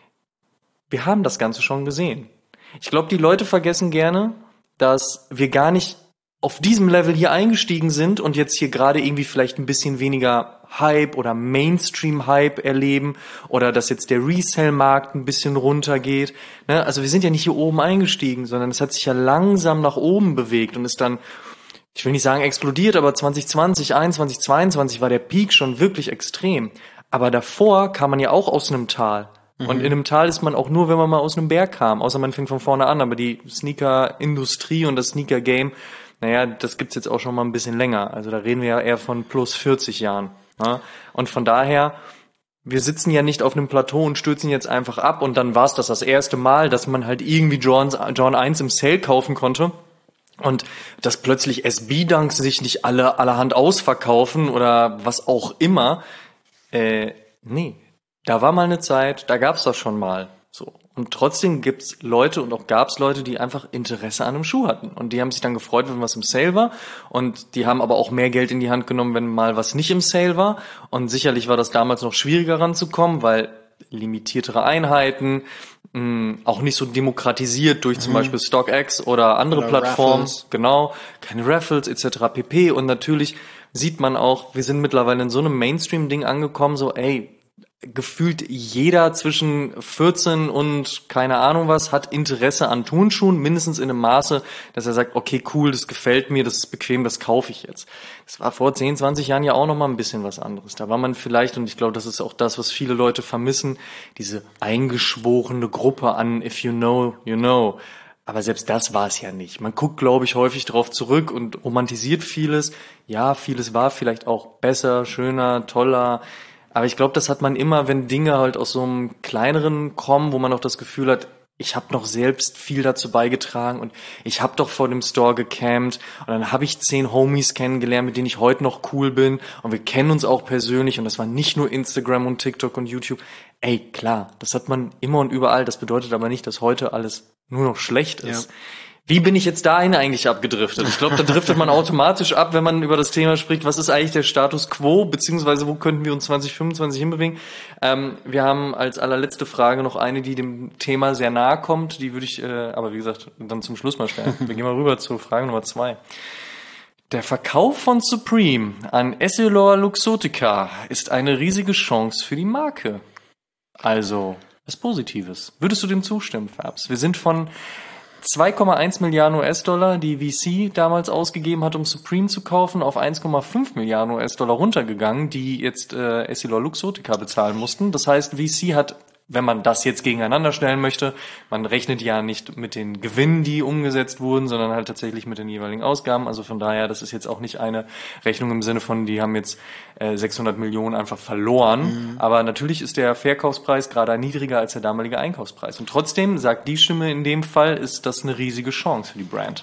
Wir haben das Ganze schon gesehen. Ich glaube, die Leute vergessen gerne, dass wir gar nicht auf diesem Level hier eingestiegen sind und jetzt hier gerade irgendwie vielleicht ein bisschen weniger Hype oder Mainstream-Hype erleben oder dass jetzt der Resell-Markt ein bisschen runtergeht. Ne? Also wir sind ja nicht hier oben eingestiegen, sondern es hat sich ja langsam nach oben bewegt und ist dann, ich will nicht sagen explodiert, aber 2020, 2021, 2022 war der Peak schon wirklich extrem. Aber davor kam man ja auch aus einem Tal. Und in einem Tal ist man auch nur, wenn man mal aus einem Berg kam, außer man fängt von vorne an. Aber die Sneaker-Industrie und das Sneaker-Game, naja, das gibt's jetzt auch schon mal ein bisschen länger. Also da reden wir ja eher von plus 40 Jahren. Ne? Und von daher, wir sitzen ja nicht auf einem Plateau und stürzen jetzt einfach ab und dann war's das erste Mal, dass man halt irgendwie Jordan 1 im Sale kaufen konnte. Und dass plötzlich SB-Dunks sich nicht allerhand ausverkaufen oder was auch immer. Nee. Da war mal eine Zeit, da gab's das schon mal. So. Und trotzdem gibt's Leute und auch gab's Leute, die einfach Interesse an einem Schuh hatten. Und die haben sich dann gefreut, wenn was im Sale war. Und die haben aber auch mehr Geld in die Hand genommen, wenn mal was nicht im Sale war. Und sicherlich war das damals noch schwieriger ranzukommen, weil limitiertere Einheiten, auch nicht so demokratisiert durch zum Beispiel StockX oder andere Plattformen. Raffles. Genau, keine Raffles etc. pp. Und natürlich sieht man auch, wir sind mittlerweile in so einem Mainstream-Ding angekommen, so gefühlt jeder zwischen 14 und keine Ahnung was hat Interesse an Turnschuhen, mindestens in einem Maße, dass er sagt, okay, cool, das gefällt mir, das ist bequem, das kaufe ich jetzt. Das war vor 10, 20 Jahren ja auch noch mal ein bisschen was anderes. Da war man vielleicht, und ich glaube, das ist auch das, was viele Leute vermissen, diese eingeschworene Gruppe an If you know, you know. Aber selbst das war es ja nicht. Man guckt, glaube ich, häufig drauf zurück und romantisiert vieles. Ja, vieles war vielleicht auch besser, schöner, toller. Aber ich glaube, das hat man immer, wenn Dinge halt aus so einem kleineren kommen, wo man auch das Gefühl hat, ich habe noch selbst viel dazu beigetragen und ich habe doch vor dem Store gecampt und dann habe ich 10 Homies kennengelernt, mit denen ich heute noch cool bin und wir kennen uns auch persönlich und das war nicht nur Instagram und TikTok und YouTube. Klar, das hat man immer und überall. Das bedeutet aber nicht, dass heute alles nur noch schlecht ist. Ja. Wie bin ich jetzt dahin eigentlich abgedriftet? Ich glaube, da driftet man automatisch ab, wenn man über das Thema spricht, was ist eigentlich der Status quo, beziehungsweise wo könnten wir uns 2025 hinbewegen? Wir haben als allerletzte Frage noch eine, die dem Thema sehr nahe kommt. Die würde ich, aber wie gesagt, dann zum Schluss mal stellen. Wir gehen mal rüber zur Frage Nummer 2. Der Verkauf von Supreme an EssilorLuxottica ist eine riesige Chance für die Marke. Also, was Positives. Würdest du dem zustimmen, Fabs? Wir sind von 2,1 Milliarden US-Dollar, die VC damals ausgegeben hat, um Supreme zu kaufen, auf 1,5 Milliarden US-Dollar runtergegangen, die jetzt EssilorLuxottica bezahlen mussten. Das heißt, VC hat, wenn man das jetzt gegeneinander stellen möchte, man rechnet ja nicht mit den Gewinnen, die umgesetzt wurden, sondern halt tatsächlich mit den jeweiligen Ausgaben. Also von daher, das ist jetzt auch nicht eine Rechnung im Sinne von, die haben jetzt 600 Millionen einfach verloren. Aber natürlich ist der Verkaufspreis gerade niedriger als der damalige Einkaufspreis. Und trotzdem sagt die Stimme in dem Fall, ist das eine riesige Chance für die Brand.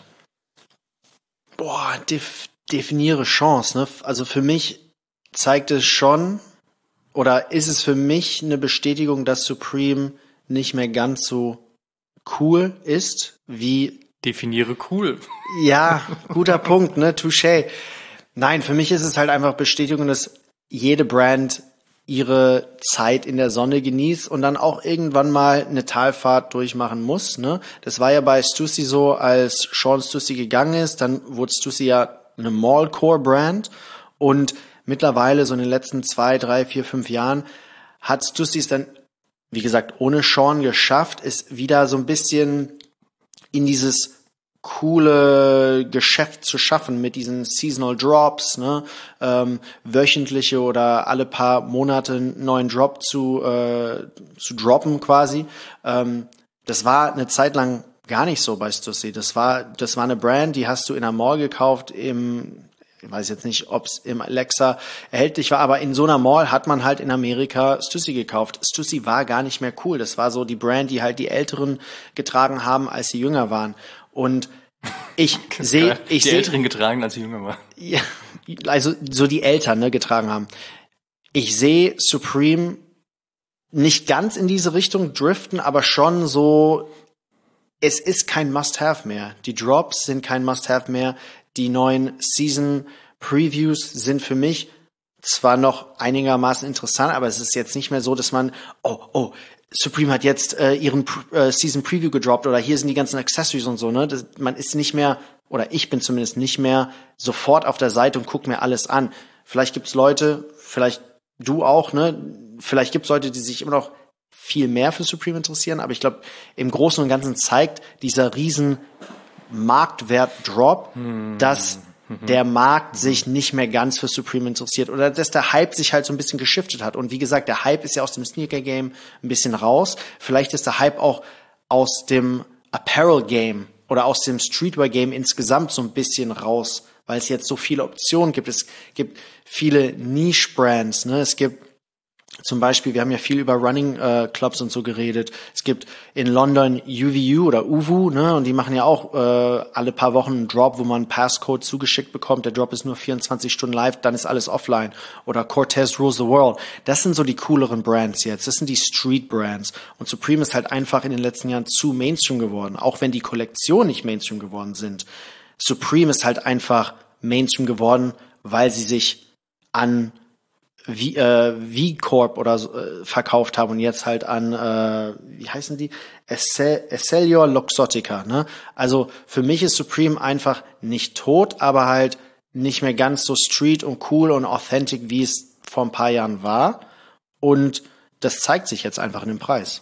Boah, definiere Chance, ne? Also für mich zeigt es schon, oder ist es für mich eine Bestätigung, dass Supreme nicht mehr ganz so cool ist wie... Definiere cool. Ja, guter Punkt, ne? Touché. Nein, für mich ist es halt einfach Bestätigung, dass jede Brand ihre Zeit in der Sonne genießt und dann auch irgendwann mal eine Talfahrt durchmachen muss, ne? Das war ja bei Stussy so, als Sean Stussy gegangen ist, dann wurde Stussy ja eine Mallcore-Brand und mittlerweile, so in den letzten 2, 3, 4, 5 Jahren, hat Stussy es dann, wie gesagt, ohne Sean geschafft, es wieder so ein bisschen in dieses coole Geschäft zu schaffen mit diesen Seasonal Drops, ne, wöchentliche oder alle paar Monate einen neuen Drop zu droppen quasi. Das war eine Zeit lang gar nicht so bei Stussy. Das war eine Brand, die hast du in einer Mall gekauft, ich weiß jetzt nicht, ob es im Alexa erhältlich war, aber in so einer Mall hat man halt in Amerika Stussy gekauft. Stussy war gar nicht mehr cool. Das war so die Brand, die halt die Älteren getragen haben, als sie jünger waren. Und ich sehe... Die Älteren getragen, als sie jünger waren. Ja, also so die Eltern, ne, getragen haben. Ich sehe Supreme nicht ganz in diese Richtung driften, aber schon so, es ist kein Must-Have mehr. Die Drops sind kein Must-Have mehr. Die neuen Season-Previews sind für mich zwar noch einigermaßen interessant, aber es ist jetzt nicht mehr so, dass man, Supreme hat jetzt ihren Season-Preview gedroppt oder hier sind die ganzen Accessories und so, ne? Man ist nicht mehr, oder ich bin zumindest nicht mehr sofort auf der Seite und guck mir alles an. Vielleicht gibt's Leute, vielleicht du auch, ne? Vielleicht gibt's Leute, die sich immer noch viel mehr für Supreme interessieren, aber ich glaube, im Großen und Ganzen zeigt dieser riesen Marktwert-Drop, dass der Markt sich nicht mehr ganz für Supreme interessiert oder dass der Hype sich halt so ein bisschen geschiftet hat. Und wie gesagt, der Hype ist ja aus dem Sneaker-Game ein bisschen raus. Vielleicht ist der Hype auch aus dem Apparel-Game oder aus dem Streetwear-Game insgesamt so ein bisschen raus, weil es jetzt so viele Optionen gibt. Es gibt viele Niche-Brands, ne? Es gibt zum Beispiel, wir haben ja viel über Running Clubs und so geredet. Es gibt in London UVU oder UVU, ne, und die machen ja auch alle paar Wochen einen Drop, wo man einen Passcode zugeschickt bekommt. Der Drop ist nur 24 Stunden live, dann ist alles offline. Oder Cortez Rules the World. Das sind so die cooleren Brands jetzt. Das sind die Street Brands. Und Supreme ist halt einfach in den letzten Jahren zu Mainstream geworden. Auch wenn die Kollektionen nicht Mainstream geworden sind. Supreme ist halt einfach Mainstream geworden, weil sie sich an V-Corp oder so, verkauft haben und jetzt halt an, wie heißen die? Esselor Luxottica, ne? Also für mich ist Supreme einfach nicht tot, aber halt nicht mehr ganz so street und cool und authentic, wie es vor ein paar Jahren war. Und das zeigt sich jetzt einfach in dem Preis.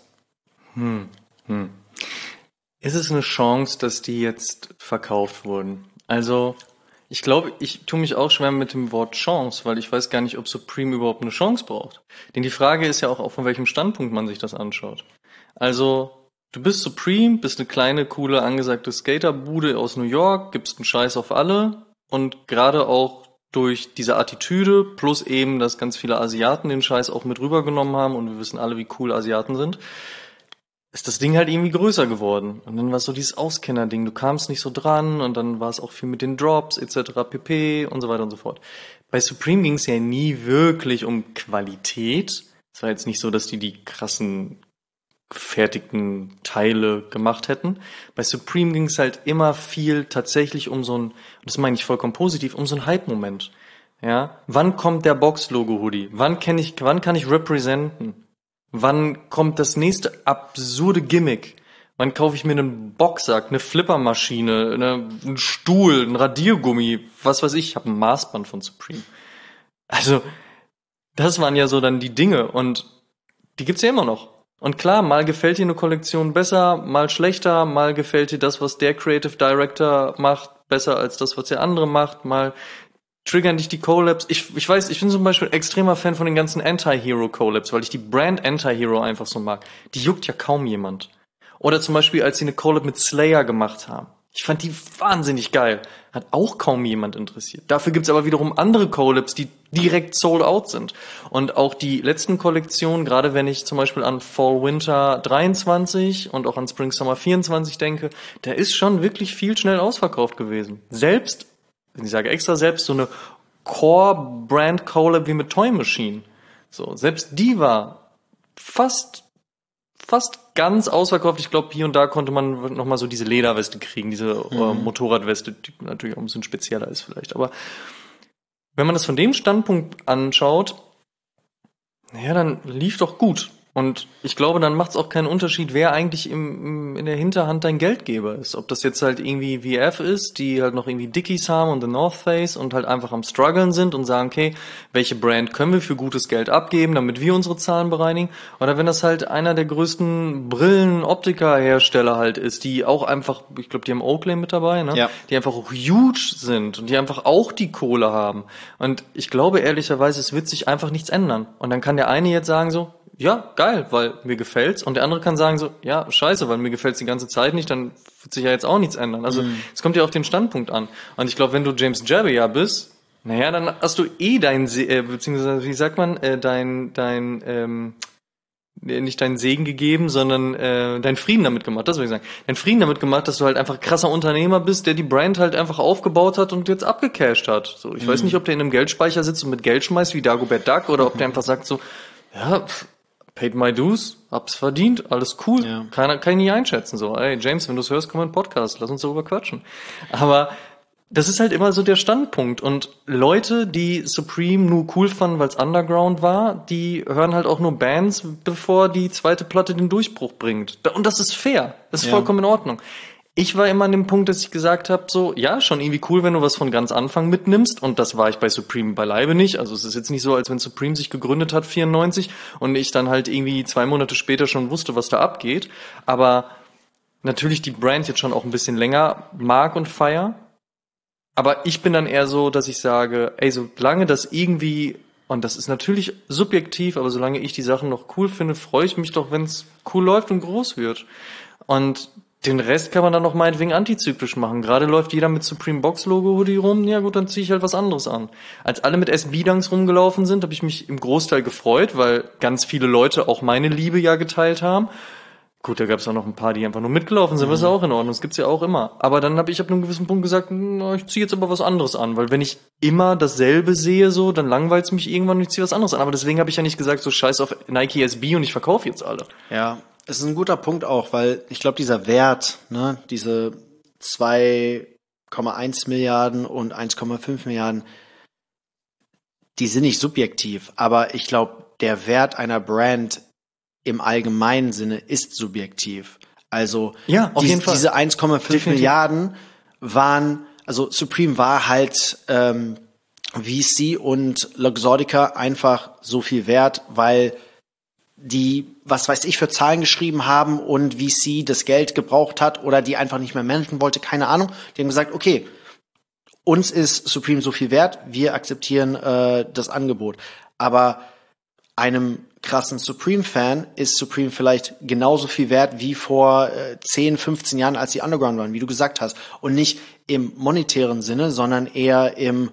Ist es eine Chance, dass die jetzt verkauft wurden? Also ich glaube, ich tue mich auch schwer mit dem Wort Chance, weil ich weiß gar nicht, ob Supreme überhaupt eine Chance braucht. Denn die Frage ist ja auch, von welchem Standpunkt man sich das anschaut. Also, du bist Supreme, bist eine kleine, coole, angesagte Skaterbude aus New York, gibst einen Scheiß auf alle und gerade auch durch diese Attitüde plus eben, dass ganz viele Asiaten den Scheiß auch mit rübergenommen haben und wir wissen alle, wie cool Asiaten sind, ist das Ding halt irgendwie größer geworden. Und dann war es so dieses Auskenner-Ding. Du kamst nicht so dran und dann war es auch viel mit den Drops etc. pp. Und so weiter und so fort. Bei Supreme ging es ja nie wirklich um Qualität. Es war jetzt nicht so, dass die krassen gefertigten Teile gemacht hätten. Bei Supreme ging es halt immer viel tatsächlich um so ein, und das meine ich vollkommen positiv, um so einen Hype-Moment. Ja? Wann kommt der Box-Logo-Hoodie? Wann kann ich representen? Wann kommt das nächste absurde Gimmick? Wann kaufe ich mir einen Boxsack, eine Flippermaschine, einen Stuhl, ein Radiergummi, was weiß ich. Ich habe ein Maßband von Supreme. Also, das waren ja so dann die Dinge und die gibt's ja immer noch. Und klar, mal gefällt dir eine Kollektion besser, mal schlechter, mal gefällt dir das, was der Creative Director macht, besser als das, was der andere macht, mal triggern dich die Collabs. Ich weiß, ich bin zum Beispiel extremer Fan von den ganzen Anti-Hero-Collabs, weil ich die Brand Anti-Hero einfach so mag. Die juckt ja kaum jemand. Oder zum Beispiel, als sie eine Collab mit Slayer gemacht haben. Ich fand die wahnsinnig geil. Hat auch kaum jemand interessiert. Dafür gibt's aber wiederum andere Collabs, die direkt sold out sind. Und auch die letzten Kollektionen, gerade wenn ich zum Beispiel an Fall Winter 23 und auch an Spring Summer 24 denke, da ist schon wirklich viel schnell ausverkauft gewesen. Selbst, ich sage extra selbst, so eine Core-Brand-Collab wie mit Toy Machine. So, selbst die war fast ganz ausverkauft. Ich glaube, hier und da konnte man noch mal so diese Lederweste kriegen, diese Motorradweste, die natürlich auch ein bisschen spezieller ist vielleicht. Aber wenn man das von dem Standpunkt anschaut, naja, dann lief doch gut. Und ich glaube, dann macht es auch keinen Unterschied, wer eigentlich in der Hinterhand dein Geldgeber ist. Ob das jetzt halt irgendwie VF ist, die halt noch irgendwie Dickies haben und The North Face und halt einfach am struggeln sind und sagen, okay, welche Brand können wir für gutes Geld abgeben, damit wir unsere Zahlen bereinigen? Oder wenn das halt einer der größten Brillen-Optiker-Hersteller halt ist, die auch einfach, ich glaube, die haben Oakley mit dabei, ne? Ja. Die einfach auch huge sind und die einfach auch die Kohle haben. Und ich glaube ehrlicherweise, es wird sich einfach nichts ändern. Und dann kann der eine jetzt sagen so, ja, geil, weil mir gefällt's. Und der andere kann sagen so, ja, scheiße, weil mir gefällt's die ganze Zeit nicht, dann wird sich ja jetzt auch nichts ändern. Also es kommt ja auf den Standpunkt an. Und ich glaube, wenn du James Jebbia bist, naja, dann hast du beziehungsweise, wie sagt man, nicht deinen Segen gegeben, sondern deinen Frieden damit gemacht, das würde ich sagen. Deinen Frieden damit gemacht, dass du halt einfach krasser Unternehmer bist, der die Brand halt einfach aufgebaut hat und jetzt abgecasht hat. So, ich weiß nicht, ob der in einem Geldspeicher sitzt und mit Geld schmeißt wie Dagobert Duck oder ob der einfach sagt so, ja, paid my dues, hab's verdient, alles cool. Ja. Kann ich nie einschätzen. So, ey, James, wenn du es hörst, komm in den Podcast, lass uns darüber quatschen. Aber das ist halt immer so der Standpunkt. Und Leute, die Supreme nur cool fanden, weil es Underground war, die hören halt auch nur Bands, bevor die zweite Platte den Durchbruch bringt. Und das ist fair. Das ist vollkommen in Ordnung. Ich war immer an dem Punkt, dass ich gesagt habe, so, ja, schon irgendwie cool, wenn du was von ganz Anfang mitnimmst. Und das war ich bei Supreme beileibe nicht. Also es ist jetzt nicht so, als wenn Supreme sich gegründet hat, 94, und ich dann halt irgendwie 2 Monate später schon wusste, was da abgeht. Aber natürlich die Brand jetzt schon auch ein bisschen länger mag und feier. Aber ich bin dann eher so, dass ich sage, ey, solange das irgendwie, und das ist natürlich subjektiv, aber solange ich die Sachen noch cool finde, freue ich mich doch, wenn es cool läuft und groß wird. Und den Rest kann man dann noch meinetwegen antizyklisch machen. Gerade läuft jeder mit Supreme Box Logo Hoodie rum, ja gut, dann ziehe ich halt was anderes an. Als alle mit SB-Dunks rumgelaufen sind, habe ich mich im Großteil gefreut, weil ganz viele Leute auch meine Liebe ja geteilt haben. Gut, da gab es auch noch ein paar, die einfach nur mitgelaufen sind, was auch in Ordnung, das gibt's ja auch immer. Aber dann habe ich ab einem gewissen Punkt gesagt, ich ziehe jetzt aber was anderes an, weil wenn ich immer dasselbe sehe, so, dann langweilt's mich irgendwann und ich ziehe was anderes an. Aber deswegen habe ich ja nicht gesagt, so scheiß auf Nike SB und ich verkaufe jetzt alle. Ja, es ist ein guter Punkt auch, weil ich glaube, dieser Wert, ne, diese 2,1 Milliarden und 1,5 Milliarden, die sind nicht subjektiv, aber ich glaube, der Wert einer Brand im allgemeinen Sinne ist subjektiv. Also ja, auf jeden Fall. Diese 1,5 Definitiv. Milliarden waren, also Supreme war halt VC und Luxottica einfach so viel wert, weil die, was weiß ich, für Zahlen geschrieben haben und VC das Geld gebraucht hat oder die einfach nicht mehr managen wollte, keine Ahnung. Die haben gesagt, okay, uns ist Supreme so viel wert, wir akzeptieren das Angebot. Aber einem krassen Supreme-Fan ist Supreme vielleicht genauso viel wert wie vor 10, 15 Jahren, als die Underground waren, wie du gesagt hast. Und nicht im monetären Sinne, sondern eher im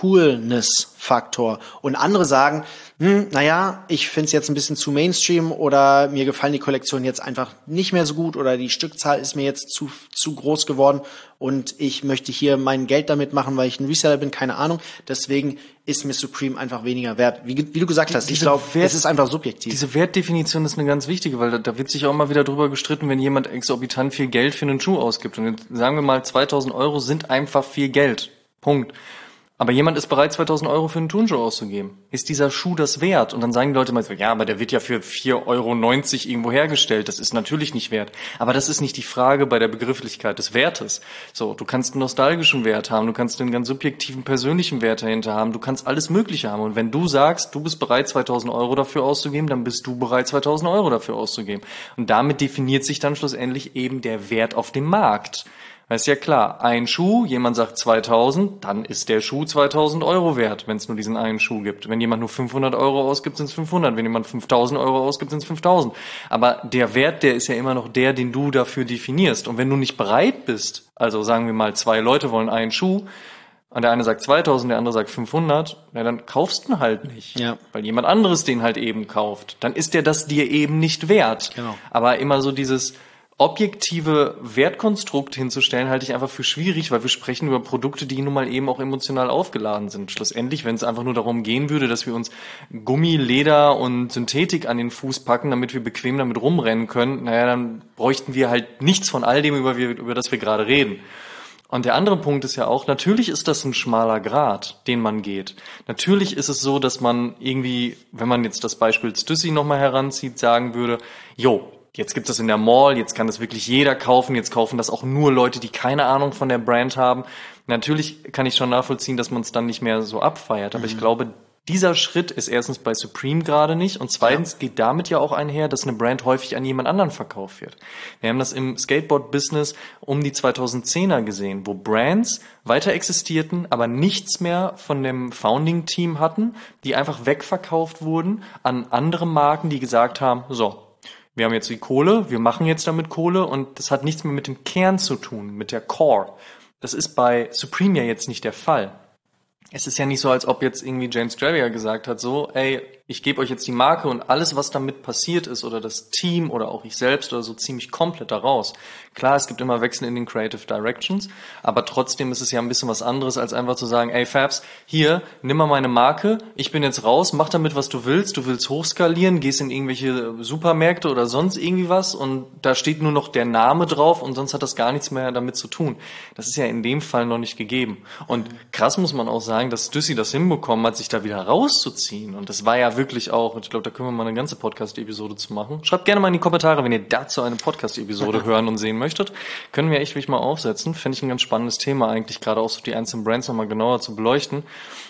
Coolness-Faktor. Und andere sagen, naja, ich find's jetzt ein bisschen zu Mainstream oder mir gefallen die Kollektionen jetzt einfach nicht mehr so gut oder die Stückzahl ist mir jetzt zu groß geworden und ich möchte hier mein Geld damit machen, weil ich ein Reseller bin, keine Ahnung. Deswegen ist mir Supreme einfach weniger wert. Wie du gesagt hast, ich glaube, es ist einfach subjektiv. Diese Wertdefinition ist eine ganz wichtige, weil da wird sich auch mal wieder drüber gestritten, wenn jemand exorbitant viel Geld für einen Schuh ausgibt. Und jetzt sagen wir mal, 2.000 Euro sind einfach viel Geld. Punkt. Aber jemand ist bereit, 2.000 Euro für einen Turnschuh auszugeben. Ist dieser Schuh das wert? Und dann sagen die Leute mal so, ja, aber der wird ja für 4,90 Euro irgendwo hergestellt. Das ist natürlich nicht wert. Aber das ist nicht die Frage bei der Begrifflichkeit des Wertes. So, du kannst einen nostalgischen Wert haben, du kannst einen ganz subjektiven, persönlichen Wert dahinter haben, du kannst alles Mögliche haben. Und wenn du sagst, du bist bereit, 2.000 Euro dafür auszugeben, dann bist du bereit, 2.000 Euro dafür auszugeben. Und damit definiert sich dann schlussendlich eben der Wert auf dem Markt. Das ist ja klar, ein Schuh, jemand sagt 2.000, dann ist der Schuh 2.000 Euro wert, wenn es nur diesen einen Schuh gibt. Wenn jemand nur 500 Euro ausgibt, sind es 500. Wenn jemand 5.000 Euro ausgibt, sind es 5.000. Aber der Wert, der ist ja immer noch der, den du dafür definierst. Und wenn du nicht bereit bist, also sagen wir mal, 2 Leute wollen einen Schuh, und der eine sagt 2.000, der andere sagt 500, ja, dann kaufst du ihn halt nicht. Ja. Weil jemand anderes den halt eben kauft. Dann ist der das dir eben nicht wert. Genau. Aber immer so dieses objektive Wertkonstrukt hinzustellen, halte ich einfach für schwierig, weil wir sprechen über Produkte, die nun mal eben auch emotional aufgeladen sind. Schlussendlich, wenn es einfach nur darum gehen würde, dass wir uns Gummi, Leder und Synthetik an den Fuß packen, damit wir bequem damit rumrennen können, naja, dann bräuchten wir halt nichts von all dem, über das wir gerade reden. Und der andere Punkt ist ja auch, natürlich ist das ein schmaler Grat, den man geht. Natürlich ist es so, dass man irgendwie, wenn man jetzt das Beispiel Stüssi nochmal heranzieht, sagen würde, jetzt gibt es in der Mall, jetzt kann das wirklich jeder kaufen, jetzt kaufen das auch nur Leute, die keine Ahnung von der Brand haben. Natürlich kann ich schon nachvollziehen, dass man es dann nicht mehr so abfeiert, aber ich glaube, dieser Schritt ist erstens bei Supreme gerade nicht und zweitens geht damit ja auch einher, dass eine Brand häufig an jemand anderen verkauft wird. Wir haben das im Skateboard-Business um die 2010er gesehen, wo Brands weiter existierten, aber nichts mehr von dem Founding-Team hatten, die einfach wegverkauft wurden an andere Marken, die gesagt haben, so, wir haben jetzt die Kohle, wir machen jetzt damit Kohle und das hat nichts mehr mit dem Kern zu tun, mit der Core. Das ist bei Supreme ja jetzt nicht der Fall. Es ist ja nicht so, als ob jetzt irgendwie James Travier gesagt hat, so, ey, ich gebe euch jetzt die Marke und alles, was damit passiert ist oder das Team oder auch ich selbst oder so, ziemlich komplett da raus. Klar, es gibt immer Wechsel in den Creative Directions, aber trotzdem ist es ja ein bisschen was anderes, als einfach zu sagen, ey Fabs, hier, nimm mal meine Marke, ich bin jetzt raus, mach damit, was du willst hochskalieren, gehst in irgendwelche Supermärkte oder sonst irgendwie was und da steht nur noch der Name drauf und sonst hat das gar nichts mehr damit zu tun. Das ist ja in dem Fall noch nicht gegeben. Und krass muss man auch sagen, dass Stüssi das hinbekommen hat, sich da wieder rauszuziehen und das war ja wirklich auch, ich glaube, da können wir mal eine ganze Podcast-Episode zu machen. Schreibt gerne mal in die Kommentare, wenn ihr dazu eine Podcast-Episode hören und sehen möchtet. Können wir echt wirklich mal aufsetzen. Finde ich ein ganz spannendes Thema eigentlich, gerade auch so die einzelnen Brands nochmal genauer zu beleuchten.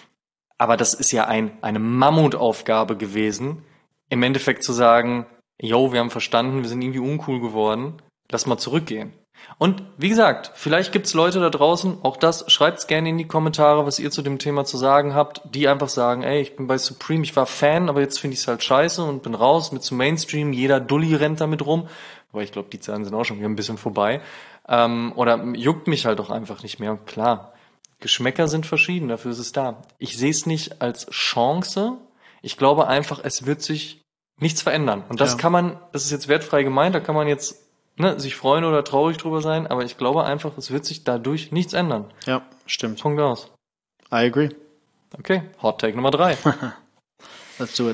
Aber das ist ja eine Mammutaufgabe gewesen, im Endeffekt zu sagen, wir haben verstanden, wir sind irgendwie uncool geworden, lass mal zurückgehen. Und wie gesagt, vielleicht gibt's Leute da draußen, auch das, schreibt's gerne in die Kommentare, was ihr zu dem Thema zu sagen habt, die einfach sagen, ey, ich bin bei Supreme, ich war Fan, aber jetzt finde ich's halt scheiße und bin raus mit zum Mainstream, jeder Dulli rennt damit rum. Aber ich glaube, die Zeiten sind auch schon wieder ein bisschen vorbei. Oder juckt mich halt auch einfach nicht mehr. Und klar, Geschmäcker sind verschieden, dafür ist es da. Ich sehe es nicht als Chance. Ich glaube einfach, es wird sich nichts verändern. Und das kann man, das ist jetzt wertfrei gemeint, da kann man jetzt sich freuen oder traurig drüber sein, aber ich glaube einfach, es wird sich dadurch nichts ändern. Ja, stimmt. Punkt aus. I agree. Okay, Hot Take Nummer 3. Let's do it.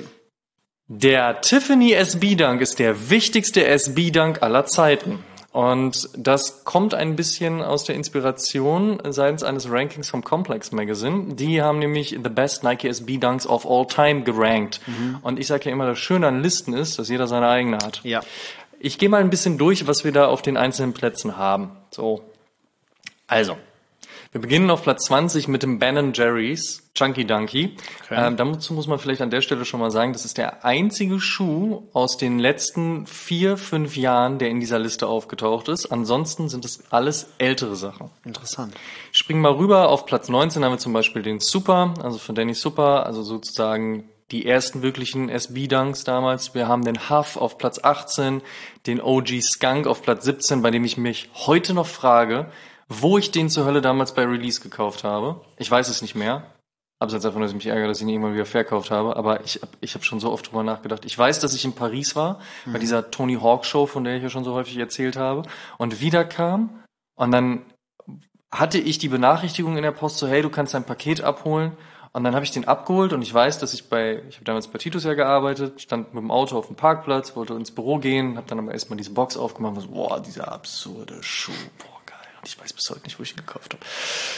Der Tiffany SB Dunk ist der wichtigste SB Dunk aller Zeiten. Und das kommt ein bisschen aus der Inspiration seitens eines Rankings vom Complex Magazine. Die haben nämlich The Best Nike SB Dunks of All Time gerankt. Und ich sage ja immer, das Schöne an Listen ist, dass jeder seine eigene hat. Ja. Ich gehe mal ein bisschen durch, was wir da auf den einzelnen Plätzen haben. So, also, wir beginnen auf Platz 20 mit dem Ben & Jerry's Chunky Dunky. Okay. Dazu muss man vielleicht an der Stelle schon mal sagen, das ist der einzige Schuh aus den letzten 4-5 Jahren, der in dieser Liste aufgetaucht ist. Ansonsten sind es alles ältere Sachen. Interessant. Ich springe mal rüber. Auf Platz 19 haben wir zum Beispiel den Super, also von Danny Super, also sozusagen die ersten wirklichen SB-Dunks damals. Wir haben den Huff auf Platz 18, den OG Skunk auf Platz 17, bei dem ich mich heute noch frage, wo ich den zur Hölle damals bei Release gekauft habe. Ich weiß es nicht mehr. Abseits davon, dass ich mich ärgere, dass ich ihn irgendwann wieder verkauft habe. Aber ich hab schon so oft drüber nachgedacht. Ich weiß, dass ich in Paris war, bei dieser Tony Hawk Show, von der ich ja schon so häufig erzählt habe, und wiederkam. Und dann hatte ich die Benachrichtigung in der Post so, hey, du kannst dein Paket abholen. Und dann habe ich den abgeholt und ich weiß, dass ich habe damals bei Titus ja gearbeitet, stand mit dem Auto auf dem Parkplatz, wollte ins Büro gehen, habe dann aber erstmal diese Box aufgemacht und so, boah, dieser absurde Schuh, boah, geil. Und ich weiß bis heute nicht, wo ich ihn gekauft habe.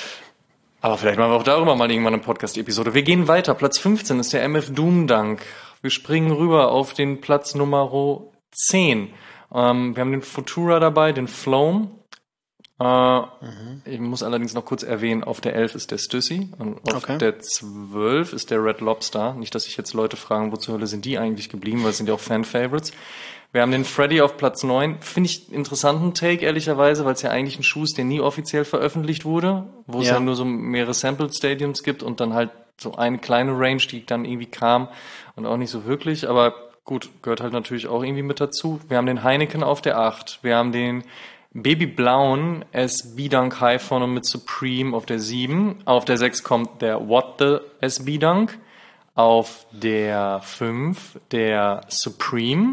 Aber vielleicht machen wir auch darüber mal irgendwann eine Podcast-Episode. Wir gehen weiter. Platz 15 ist der MF Doom Dunk. Wir springen rüber auf den Platz Nummer 10. Wir haben den Futura dabei, den Floam. Ich muss allerdings noch kurz erwähnen, auf der 11 ist der Stussy und auf der 12 ist der Red Lobster. Nicht, dass sich jetzt Leute fragen, wo zur Hölle sind die eigentlich geblieben, weil es sind ja auch Fan-Favorites. Wir haben den Freddy auf Platz 9. Finde ich interessanten Take, ehrlicherweise, weil es ja eigentlich ein Schuh ist, der nie offiziell veröffentlicht wurde, wo es ja nur so mehrere Sample-Stadiums gibt und dann halt so eine kleine Range, die dann irgendwie kam und auch nicht so wirklich, aber gut, gehört halt natürlich auch irgendwie mit dazu. Wir haben den Heineken auf der 8. Wir haben den Babyblauen SB Dunk High vorne mit Supreme auf der 7. Auf der 6 kommt der What the SB Dunk. Auf der 5 der Supreme.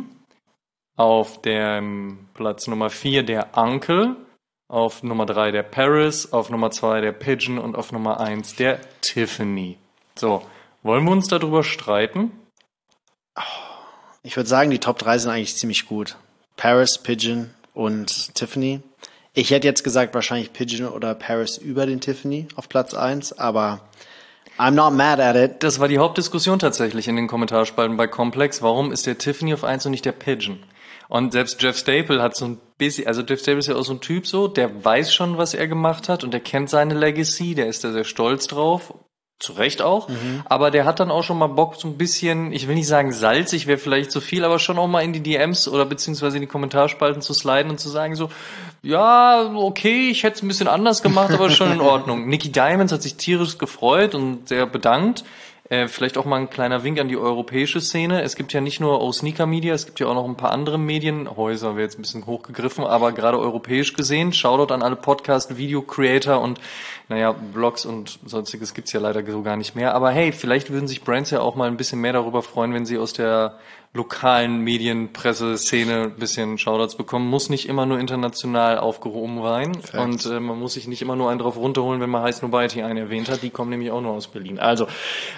Auf dem Platz Nummer 4 der Uncle. Auf Nummer 3 der Paris. Auf Nummer 2 der Pigeon. Und auf Nummer 1 der Tiffany. So, wollen wir uns darüber streiten? Ich würde sagen, die Top 3 sind eigentlich ziemlich gut. Paris, Pigeon und Tiffany. Ich hätte jetzt gesagt, wahrscheinlich Pigeon oder Paris über den Tiffany auf Platz 1, aber I'm not mad at it. Das war die Hauptdiskussion tatsächlich in den Kommentarspalten bei Complex. Warum ist der Tiffany auf 1 und nicht der Pigeon? Und selbst Jeff Staple hat so ein bisschen, also Jeff Staple ist ja auch so ein Typ so, der weiß schon, was er gemacht hat und der kennt seine Legacy, der ist da sehr stolz drauf. Zu Recht auch, aber der hat dann auch schon mal Bock, so ein bisschen, ich will nicht sagen salzig, wäre vielleicht zu viel, aber schon auch mal in die DMs oder beziehungsweise in die Kommentarspalten zu sliden und zu sagen so, ja, okay, ich hätte es ein bisschen anders gemacht, aber schon in Ordnung. Nicky Diamonds hat sich tierisch gefreut und sehr bedankt. Vielleicht auch mal ein kleiner Wink an die europäische Szene. Es gibt ja nicht nur Sneaker Media, es gibt ja auch noch ein paar andere Medienhäuser, wäre jetzt ein bisschen hochgegriffen, aber gerade europäisch gesehen, Shoutout an alle Podcast, Video Creator und Blogs und sonstiges gibt's ja leider so gar nicht mehr. Aber hey, vielleicht würden sich Brands ja auch mal ein bisschen mehr darüber freuen, wenn sie aus der lokalen Medienpresse-Szene ein bisschen Shoutouts bekommen. Muss nicht immer nur international aufgehoben sein. Und man muss sich nicht immer nur einen drauf runterholen, wenn man Heiß Nobody einen erwähnt hat. Die kommen nämlich auch nur aus Berlin. Also,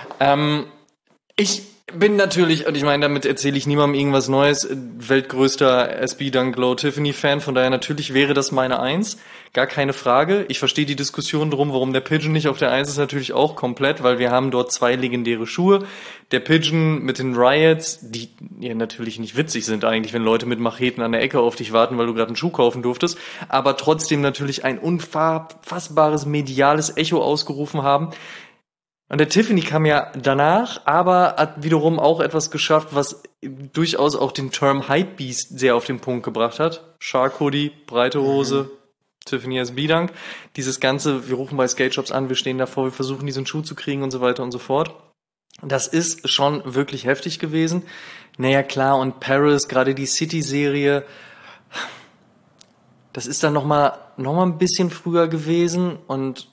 ich bin natürlich, und ich meine, damit erzähle ich niemandem irgendwas Neues, weltgrößter SB Dunk Low Tiffany Fan, von daher natürlich wäre das meine 1, gar keine Frage. Ich verstehe die Diskussion drum, warum der Pigeon nicht auf der 1 ist, natürlich auch komplett, weil wir haben dort 2 legendäre Schuhe. Der Pigeon mit den Riots, die ja natürlich nicht witzig sind eigentlich, wenn Leute mit Macheten an der Ecke auf dich warten, weil du gerade einen Schuh kaufen durftest, aber trotzdem natürlich ein unfassbares mediales Echo ausgerufen haben. Und der Tiffany kam ja danach, aber hat wiederum auch etwas geschafft, was durchaus auch den Term Hypebeast sehr auf den Punkt gebracht hat. Shark Hoodie, breite Hose, Tiffany SB Dank. Dieses Ganze, wir rufen bei Skate Shops an, wir stehen davor, wir versuchen diesen Schuh zu kriegen und so weiter und so fort. Das ist schon wirklich heftig gewesen. Naja, klar, und Paris, gerade die City-Serie, das ist dann noch mal ein bisschen früher gewesen und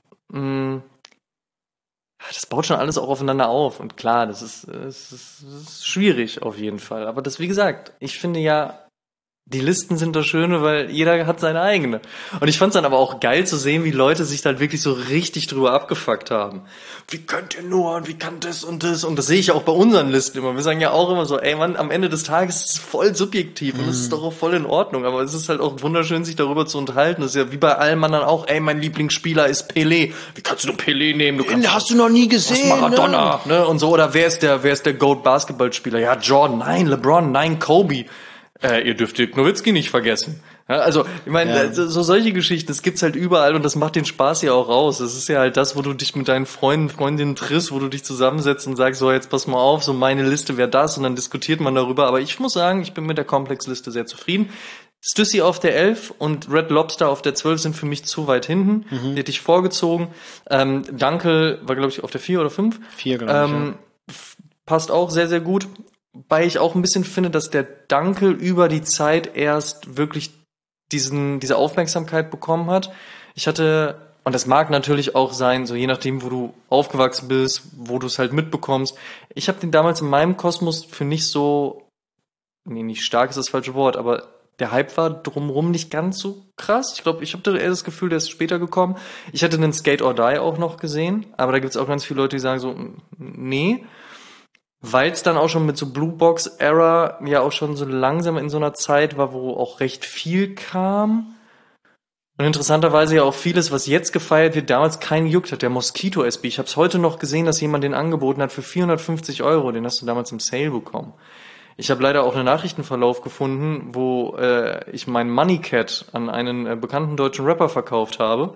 das baut schon alles auch aufeinander auf. Und klar, das ist schwierig auf jeden Fall. Aber das, wie gesagt, ich finde ja, die Listen sind das Schöne, weil jeder hat seine eigene. Und ich fand's dann aber auch geil zu sehen, wie Leute sich dann wirklich so richtig drüber abgefuckt haben. Wie könnt ihr nur und wie kann das und das? Und das sehe ich ja auch bei unseren Listen immer. Wir sagen ja auch immer so, ey Mann, am Ende des Tages ist es voll subjektiv und das ist doch auch voll in Ordnung. Aber es ist halt auch wunderschön, sich darüber zu unterhalten. Das ist ja wie bei allen anderen auch, ey, mein Lieblingsspieler ist Pelé. Wie kannst du nur Pelé nehmen? Den hast du noch nie gesehen. Maradona, ne? Und so, oder wer ist der GOAT-Basketballspieler? Ja, Jordan, nein, LeBron, nein, Kobe. Ihr dürft Dirk Nowitzki nicht vergessen. Ja, also, ich meine, so solche Geschichten, das gibt's halt überall und das macht den Spaß ja auch raus. Das ist ja halt das, wo du dich mit deinen Freundinnen triffst, wo du dich zusammensetzt und sagst, so, jetzt pass mal auf, so meine Liste wäre das und dann diskutiert man darüber. Aber ich muss sagen, ich bin mit der Complex-Liste sehr zufrieden. Stussy auf der 11 und Red Lobster auf der 12 sind für mich zu weit hinten. Die hätte ich vorgezogen. Dunkel war, glaube ich, auf der 4 oder 5. 4, glaube ich. Passt auch sehr, sehr gut. Wobei ich auch ein bisschen finde, dass der Dunkel über die Zeit erst wirklich diese Aufmerksamkeit bekommen hat. Ich hatte, und das mag natürlich auch sein, so je nachdem, wo du aufgewachsen bist, wo du es halt mitbekommst. Ich habe den damals in meinem Kosmos für nicht so, nee, nicht stark ist das falsche Wort, aber der Hype war drumherum nicht ganz so krass. Ich glaube, ich habe da eher das Gefühl, der ist später gekommen. Ich hatte den Skate or Die auch noch gesehen, aber da gibt's auch ganz viele Leute, die sagen so, nee. Weil es dann auch schon mit so Blue Box Era ja auch schon so langsam in so einer Zeit war, wo auch recht viel kam. Und interessanterweise ja auch vieles, was jetzt gefeiert wird, damals keinen juckt hat. Der Mosquito SB. Ich habe es heute noch gesehen, dass jemand den angeboten hat für 450 €. Den hast du damals im Sale bekommen. Ich habe leider auch einen Nachrichtenverlauf gefunden, wo ich mein Money Cat an einen bekannten deutschen Rapper verkauft habe.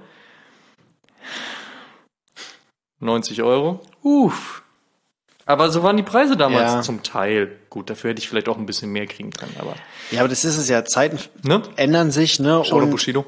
90 €. Aber so waren die Preise damals zum Teil. Gut, dafür hätte ich vielleicht auch ein bisschen mehr kriegen können, aber. Ja, aber das ist es ja. Zeiten ändern sich, ne? Schau Bushido.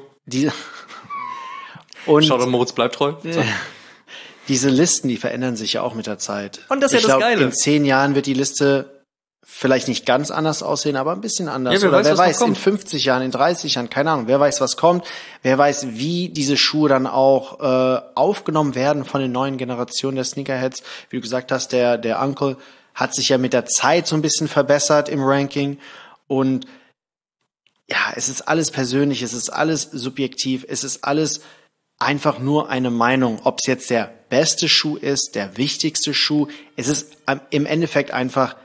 Schau Moritz bleibt treu. So. Diese Listen, die verändern sich ja auch mit der Zeit. Und das ist ja das Geile. In 10 Jahren wird die Liste vielleicht nicht ganz anders aussehen, aber ein bisschen anders. Ja, wer weiß, in 50 Jahren, in 30 Jahren, keine Ahnung, wer weiß, was kommt. Wer weiß, wie diese Schuhe dann auch aufgenommen werden von den neuen Generationen der Sneakerheads. Wie du gesagt hast, der Uncle hat sich ja mit der Zeit so ein bisschen verbessert im Ranking. Und ja, es ist alles persönlich, es ist alles subjektiv, es ist alles einfach nur eine Meinung. Ob es jetzt der beste Schuh ist, der wichtigste Schuh, es ist im Endeffekt einfach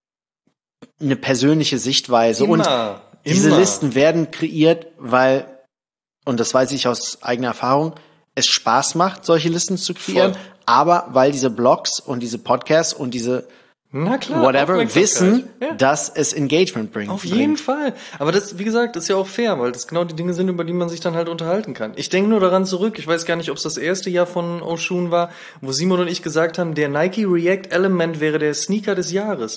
eine persönliche Sichtweise. Und diese Listen werden kreiert, weil, und das weiß ich aus eigener Erfahrung, es Spaß macht, solche Listen zu kreieren, aber weil diese Blogs und diese Podcasts und diese whatever wissen, dass es Engagement bringt. Auf jeden Fall. Aber das, wie gesagt, ist ja auch fair, weil das genau die Dinge sind, über die man sich dann halt unterhalten kann. Ich denke nur daran zurück, ich weiß gar nicht, ob es das erste Jahr von Oshun war, wo Simon und ich gesagt haben, der Nike React Element wäre der Sneaker des Jahres.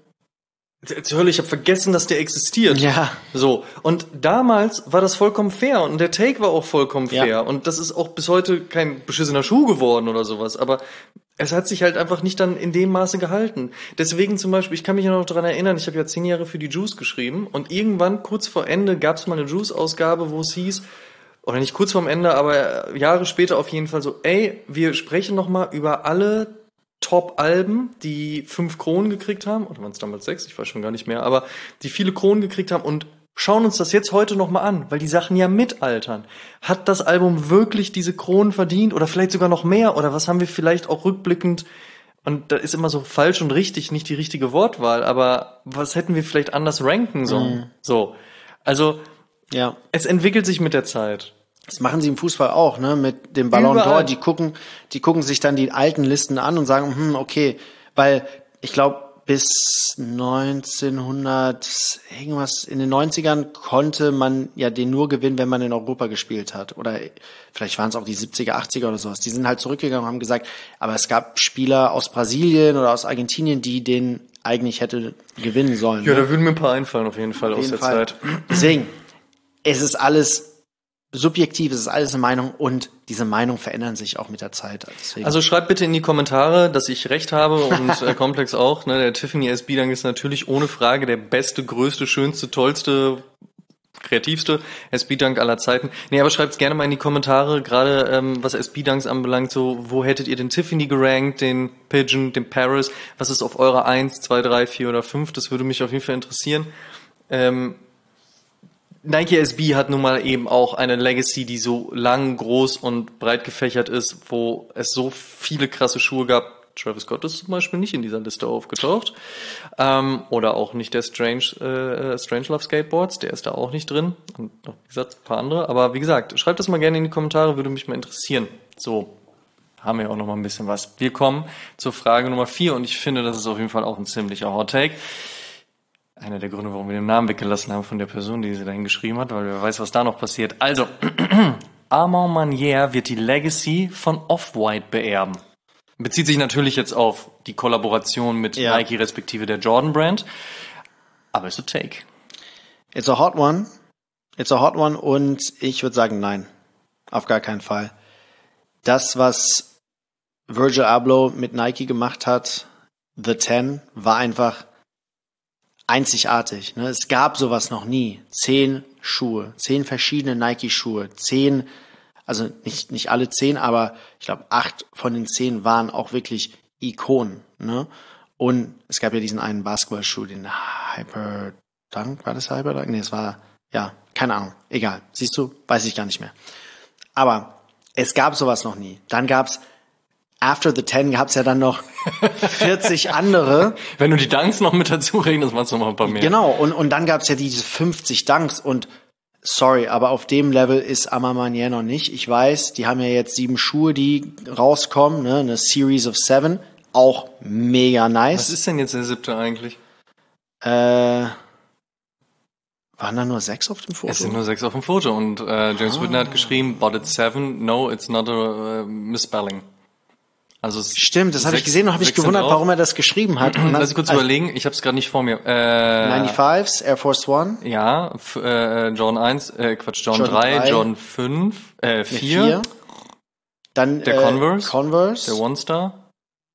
Jetzt höre ich habe vergessen, dass der existiert. Ja. So. Und damals war das vollkommen fair und der Take war auch vollkommen fair. Und das ist auch bis heute kein beschissener Schuh geworden oder sowas. Aber es hat sich halt einfach nicht dann in dem Maße gehalten. Deswegen zum Beispiel, ich kann mich ja noch daran erinnern, ich habe ja 10 Jahre für die Juice geschrieben und irgendwann kurz vor Ende gab es mal eine Juice-Ausgabe, wo es hieß, oder nicht kurz vorm Ende, aber Jahre später auf jeden Fall so, ey, wir sprechen noch mal über alle Top-Alben, die 5 Kronen gekriegt haben, oder waren es damals 6, ich weiß schon gar nicht mehr, aber die viele Kronen gekriegt haben und schauen uns das jetzt heute noch mal an, weil die Sachen ja mitaltern. Hat das Album wirklich diese Kronen verdient oder vielleicht sogar noch mehr? Oder was haben wir vielleicht auch rückblickend, und da ist immer so falsch und richtig, nicht die richtige Wortwahl, aber was hätten wir vielleicht anders ranken sollen? So. Also, es entwickelt sich mit der Zeit. Das machen sie im Fußball auch, ne, mit dem Ballon d'Or. Die gucken sich dann die alten Listen an und sagen, okay, weil ich glaube, bis 1900 irgendwas in den 90ern konnte man ja den nur gewinnen, wenn man in Europa gespielt hat. Oder vielleicht waren es auch die 70er, 80er oder sowas. Die sind halt zurückgegangen und haben gesagt, aber es gab Spieler aus Brasilien oder aus Argentinien, die den eigentlich hätte gewinnen sollen. Ja, ne? Da würden mir ein paar einfallen auf jeden Fall aus der Zeit. Deswegen, es ist alles subjektiv, es ist alles eine Meinung und diese Meinungen verändern sich auch mit der Zeit. Deswegen. Also schreibt bitte in die Kommentare, dass ich recht habe und Komplex auch. Ne? Der Tiffany SB-Dunk ist natürlich ohne Frage der beste, größte, schönste, tollste, kreativste SB-Dunk aller Zeiten. Nee, aber schreibt's gerne mal in die Kommentare, gerade was SB-Dunks anbelangt, so wo hättet ihr den Tiffany gerankt, den Pigeon, den Paris, was ist auf eurer 1, 2, 3, 4 oder 5, das würde mich auf jeden Fall interessieren. Nike SB hat nun mal eben auch eine Legacy, die so lang, groß und breit gefächert ist, wo es so viele krasse Schuhe gab. Travis Scott ist zum Beispiel nicht in dieser Liste aufgetaucht. Oder auch nicht der Strangelove Skateboards, der ist da auch nicht drin. Und noch, wie gesagt, ein paar andere. Aber wie gesagt, schreibt das mal gerne in die Kommentare, würde mich mal interessieren. So, haben wir auch noch mal ein bisschen was. Wir kommen zur Frage Nummer 4 und ich finde, das ist auf jeden Fall auch ein ziemlicher Hot Take. Einer der Gründe, warum wir den Namen weggelassen haben von der Person, die sie dahin geschrieben hat, weil wer weiß, was da noch passiert. Also, Armand Manière wird die Legacy von Off-White beerben. Bezieht sich natürlich jetzt auf die Kollaboration mit Nike respektive der Jordan Brand. Aber ist a take. It's a hot one. It's a hot one und ich würde sagen, nein. Auf gar keinen Fall. Das, was Virgil Abloh mit Nike gemacht hat, The 10, war einfach einzigartig. Ne? Es gab sowas noch nie. 10 Schuhe, 10 verschiedene Nike-Schuhe, 10, also nicht alle 10, aber ich glaube 8 von den 10 waren auch wirklich Ikonen. Ne? Und es gab ja diesen einen Basketballschuh, den Hyperdunk, war das Hyperdunk? Nee, es war, ja, keine Ahnung, egal. Siehst du, weiß ich gar nicht mehr. Aber es gab sowas noch nie. Dann gab's After the 10 gab's ja dann noch 40 andere. Wenn du die Dunks noch mit dazu rechnest, machst du noch ein paar mehr. Genau, und dann gab's ja diese 50 Dunks und sorry, aber auf dem Level ist Armand Manière noch nicht. Ich weiß, die haben ja jetzt 7 Schuhe, die rauskommen, ne, eine Series of 7, auch mega nice. Was ist denn jetzt der 7. eigentlich? Waren da nur 6 auf dem Foto? Es sind nur 6 auf dem Foto und James Whitner hat geschrieben, but it's 7, no, it's not a misspelling. Also stimmt, das habe ich gesehen und habe mich gewundert, warum er das geschrieben hat. Lass ich kurz überlegen, ich habe es gerade nicht vor mir. 95s, Air Force One. Ja, Jordan 1, Jordan 3, Jordan 5, 4. Dann der Converse, der One Star.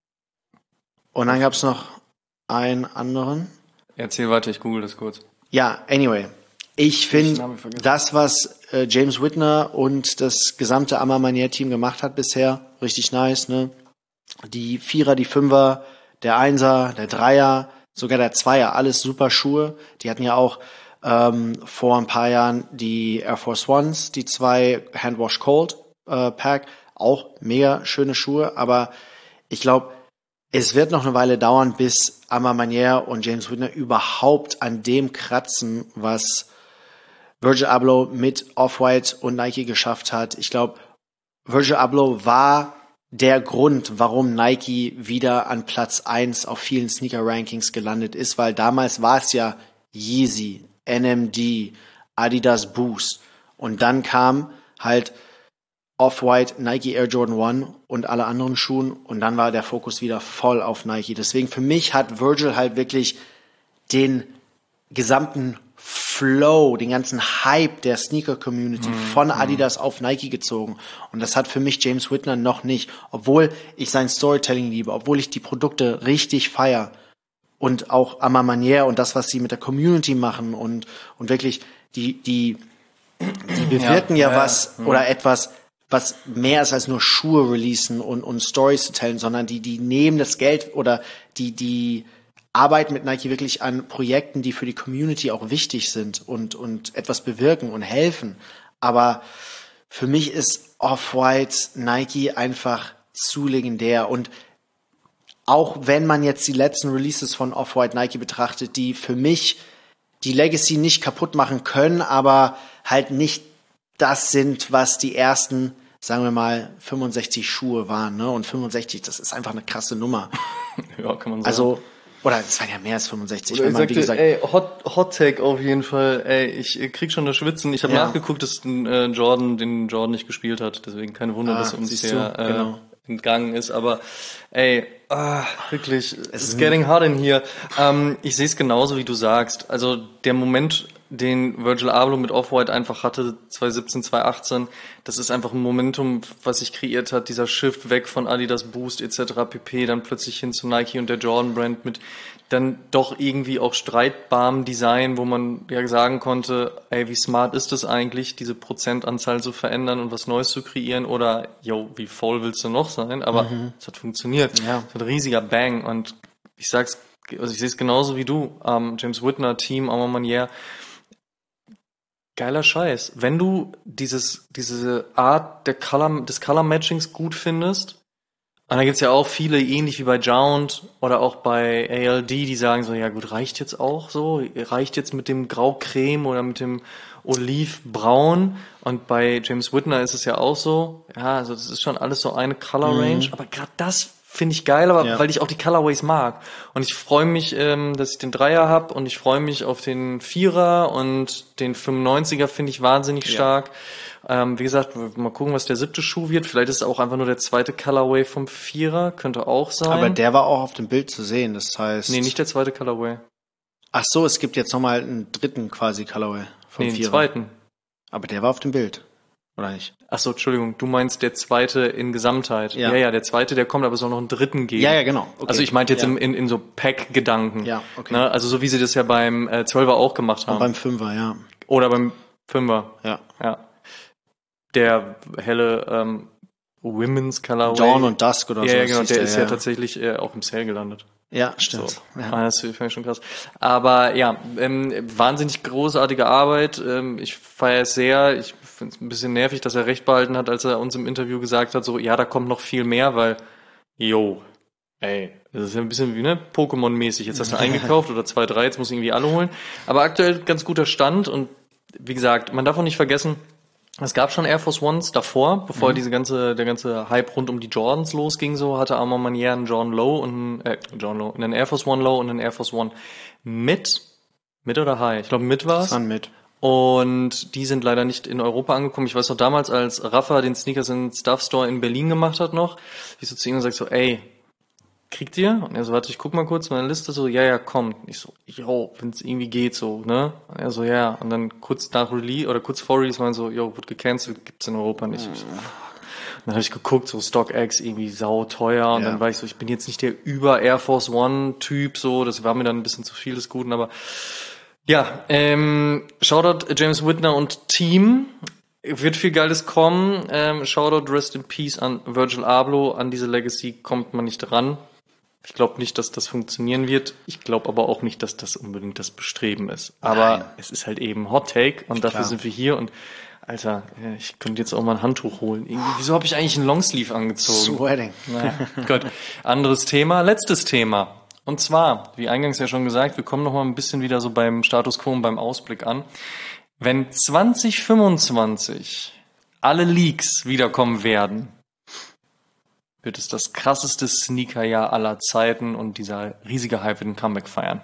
Und dann gab's noch einen anderen. Erzähl weiter, ich google das kurz. Ja, anyway. Ich finde, das, was James Whitner und das gesamte Armand Manière-Team gemacht hat bisher, richtig nice, ne? Die 4er, die 5er, der 1er, der 3er, sogar der 2er, alles super Schuhe. Die hatten ja auch vor ein paar Jahren die Air Force Ones, die 2 Handwash Cold Pack, auch mega schöne Schuhe, aber ich glaube, es wird noch eine Weile dauern, bis Armand Manière und James Whitner überhaupt an dem kratzen, was Virgil Abloh mit Off-White und Nike geschafft hat. Ich glaube, Virgil Abloh war der Grund, warum Nike wieder an Platz 1 auf vielen Sneaker-Rankings gelandet ist, weil damals war es ja Yeezy, NMD, Adidas Boost und dann kam halt Off-White, Nike Air Jordan 1 und alle anderen Schuhen und dann war der Fokus wieder voll auf Nike. Deswegen für mich hat Virgil halt wirklich den gesamten Flow, den ganzen Hype der Sneaker-Community von Adidas auf Nike gezogen. Und das hat für mich James Whitner noch nicht. Obwohl ich sein Storytelling liebe, obwohl ich die Produkte richtig feier. Und auch Armand Manière und das, was sie mit der Community machen und wirklich die bewirken was oder etwas, was mehr ist als nur Schuhe releasen und Stories zu tellen, sondern die nehmen das Geld oder die arbeiten mit Nike wirklich an Projekten, die für die Community auch wichtig sind und etwas bewirken und helfen. Aber für mich ist Off-White Nike einfach zu legendär. Und auch wenn man jetzt die letzten Releases von Off-White Nike betrachtet, die für mich die Legacy nicht kaputt machen können, aber halt nicht das sind, was die ersten, sagen wir mal, 65 Schuhe waren. Ne? Und 65, das ist einfach eine krasse Nummer. Ja, kann man sagen. Also, oder es waren ja mehr als 65. Oder wenn man, wie gesagt, Hot Take auf jeden Fall. Ich krieg schon das Schwitzen. Ich habe nachgeguckt, dass Jordan den Jordan nicht gespielt hat. Deswegen keine Wunder, dass uns der entgangen ist. Aber wirklich, it's getting hard in here. Ich sehe es genauso, wie du sagst. Also der Moment, den Virgil Abloh mit Off-White einfach hatte, 2017, 2018. Das ist einfach ein Momentum, was sich kreiert hat, dieser Shift weg von Adidas Boost etc. pp, dann plötzlich hin zu Nike und der Jordan Brand mit dann doch irgendwie auch streitbarem Design, wo man ja sagen konnte, ey, wie smart ist es eigentlich, diese Prozentanzahl zu verändern und was Neues zu kreieren oder, wie faul willst du noch sein? Aber es hat funktioniert. Ja. Es hat ein riesiger Bang und ich sehe es genauso wie du, James Whitner, Team, Armand Manier, geiler Scheiß. Wenn du diese Art des Color Matchings gut findest, und da gibt's ja auch viele, ähnlich wie bei Jound oder auch bei ALD, die sagen so, ja gut, reicht jetzt auch so, reicht jetzt mit dem Grau-Creme oder mit dem Olivbraun. Und bei James Whitner ist es ja auch so, ja, also das ist schon alles so eine Color Range, aber gerade das finde ich geil, aber weil ich auch die Colorways mag. Und ich freue mich, dass ich den 3er habe und ich freue mich auf den 4er und den 95er finde ich wahnsinnig stark. Wie gesagt, mal gucken, was der 7. Schuh wird. Vielleicht ist es auch einfach nur der 2. Colorway vom 4er, könnte auch sein. Aber der war auch auf dem Bild zu sehen, das heißt... Nee, nicht der 2. Colorway. Ach so, es gibt jetzt nochmal einen 3. quasi Colorway vom 4er. Den 2. Aber der war auf dem Bild, oder nicht? Ach so, Entschuldigung, du meinst der 2. in Gesamtheit. Ja, der 2., der kommt, aber es soll noch einen 3. geben. Ja, genau. Okay. Also ich meinte jetzt in so Pack-Gedanken. Ja, okay. Ne? Also so wie sie das ja beim 12er auch gemacht haben. Und beim 5er, ja. Oder beim 5er. Ja. Der helle Women's Colorway. Dawn und Dusk oder so. Ja, genau, der ist ja tatsächlich auch im Sale gelandet. Ja, stimmt. So. Ja. Das finde ich schon krass. Aber ja, wahnsinnig großartige Arbeit. Ich feiere es sehr. Ich finde es ein bisschen nervig, dass er recht behalten hat, als er uns im Interview gesagt hat, so, ja, da kommt noch viel mehr, weil, das ist ja ein bisschen wie, Pokémon-mäßig. Jetzt hast du eingekauft oder 2, 3, jetzt musst du irgendwie alle holen. Aber aktuell ganz guter Stand und wie gesagt, man darf auch nicht vergessen, es gab schon Air Force Ones davor, bevor der ganze Hype rund um die Jordans losging, so hatte Armand Manier einen einen Air Force One Low und einen Air Force One mit oder High? Ich glaube mit war's. Das waren mit. Und die sind leider nicht in Europa angekommen. Ich weiß noch damals, als Rafa den Sneakers in Stuff Store in Berlin gemacht hat noch, ich so zu ihm und sag so, ey, kriegt ihr? Und er so, warte, ich guck mal kurz meine Liste, so, ja, kommt. Und ich so, wenn's irgendwie geht, so, ne? Und er so, ja. Und dann kurz nach Release, oder kurz vor Release, waren so, wird gecancelt, gibt's in Europa nicht. Ich so, fuck. Und dann habe ich geguckt, so StockX irgendwie sau teuer. Und dann war ich so, ich bin jetzt nicht der über Air Force One Typ, so, das war mir dann ein bisschen zu viel des Guten, aber ja, Shoutout James Whitner und Team. Wird viel Geiles kommen. Shoutout, Rest in Peace an Virgil Abloh. An diese Legacy kommt man nicht ran. Ich glaube nicht, dass das funktionieren wird. Ich glaube aber auch nicht, dass das unbedingt das Bestreben ist. Aber es ist halt eben Hot Take und dafür sind wir hier. Und Alter, ich könnte jetzt auch mal ein Handtuch holen. Wieso habe ich eigentlich einen Longsleeve angezogen? Sweating. Naja, gut. Anderes Thema, letztes Thema. Und zwar, wie eingangs ja schon gesagt, wir kommen noch mal ein bisschen wieder so beim Status Quo und beim Ausblick an. Wenn 2025 alle Leaks wiederkommen werden, wird es das krasseste Sneakerjahr aller Zeiten und dieser riesige Hype wird ein Comeback feiern.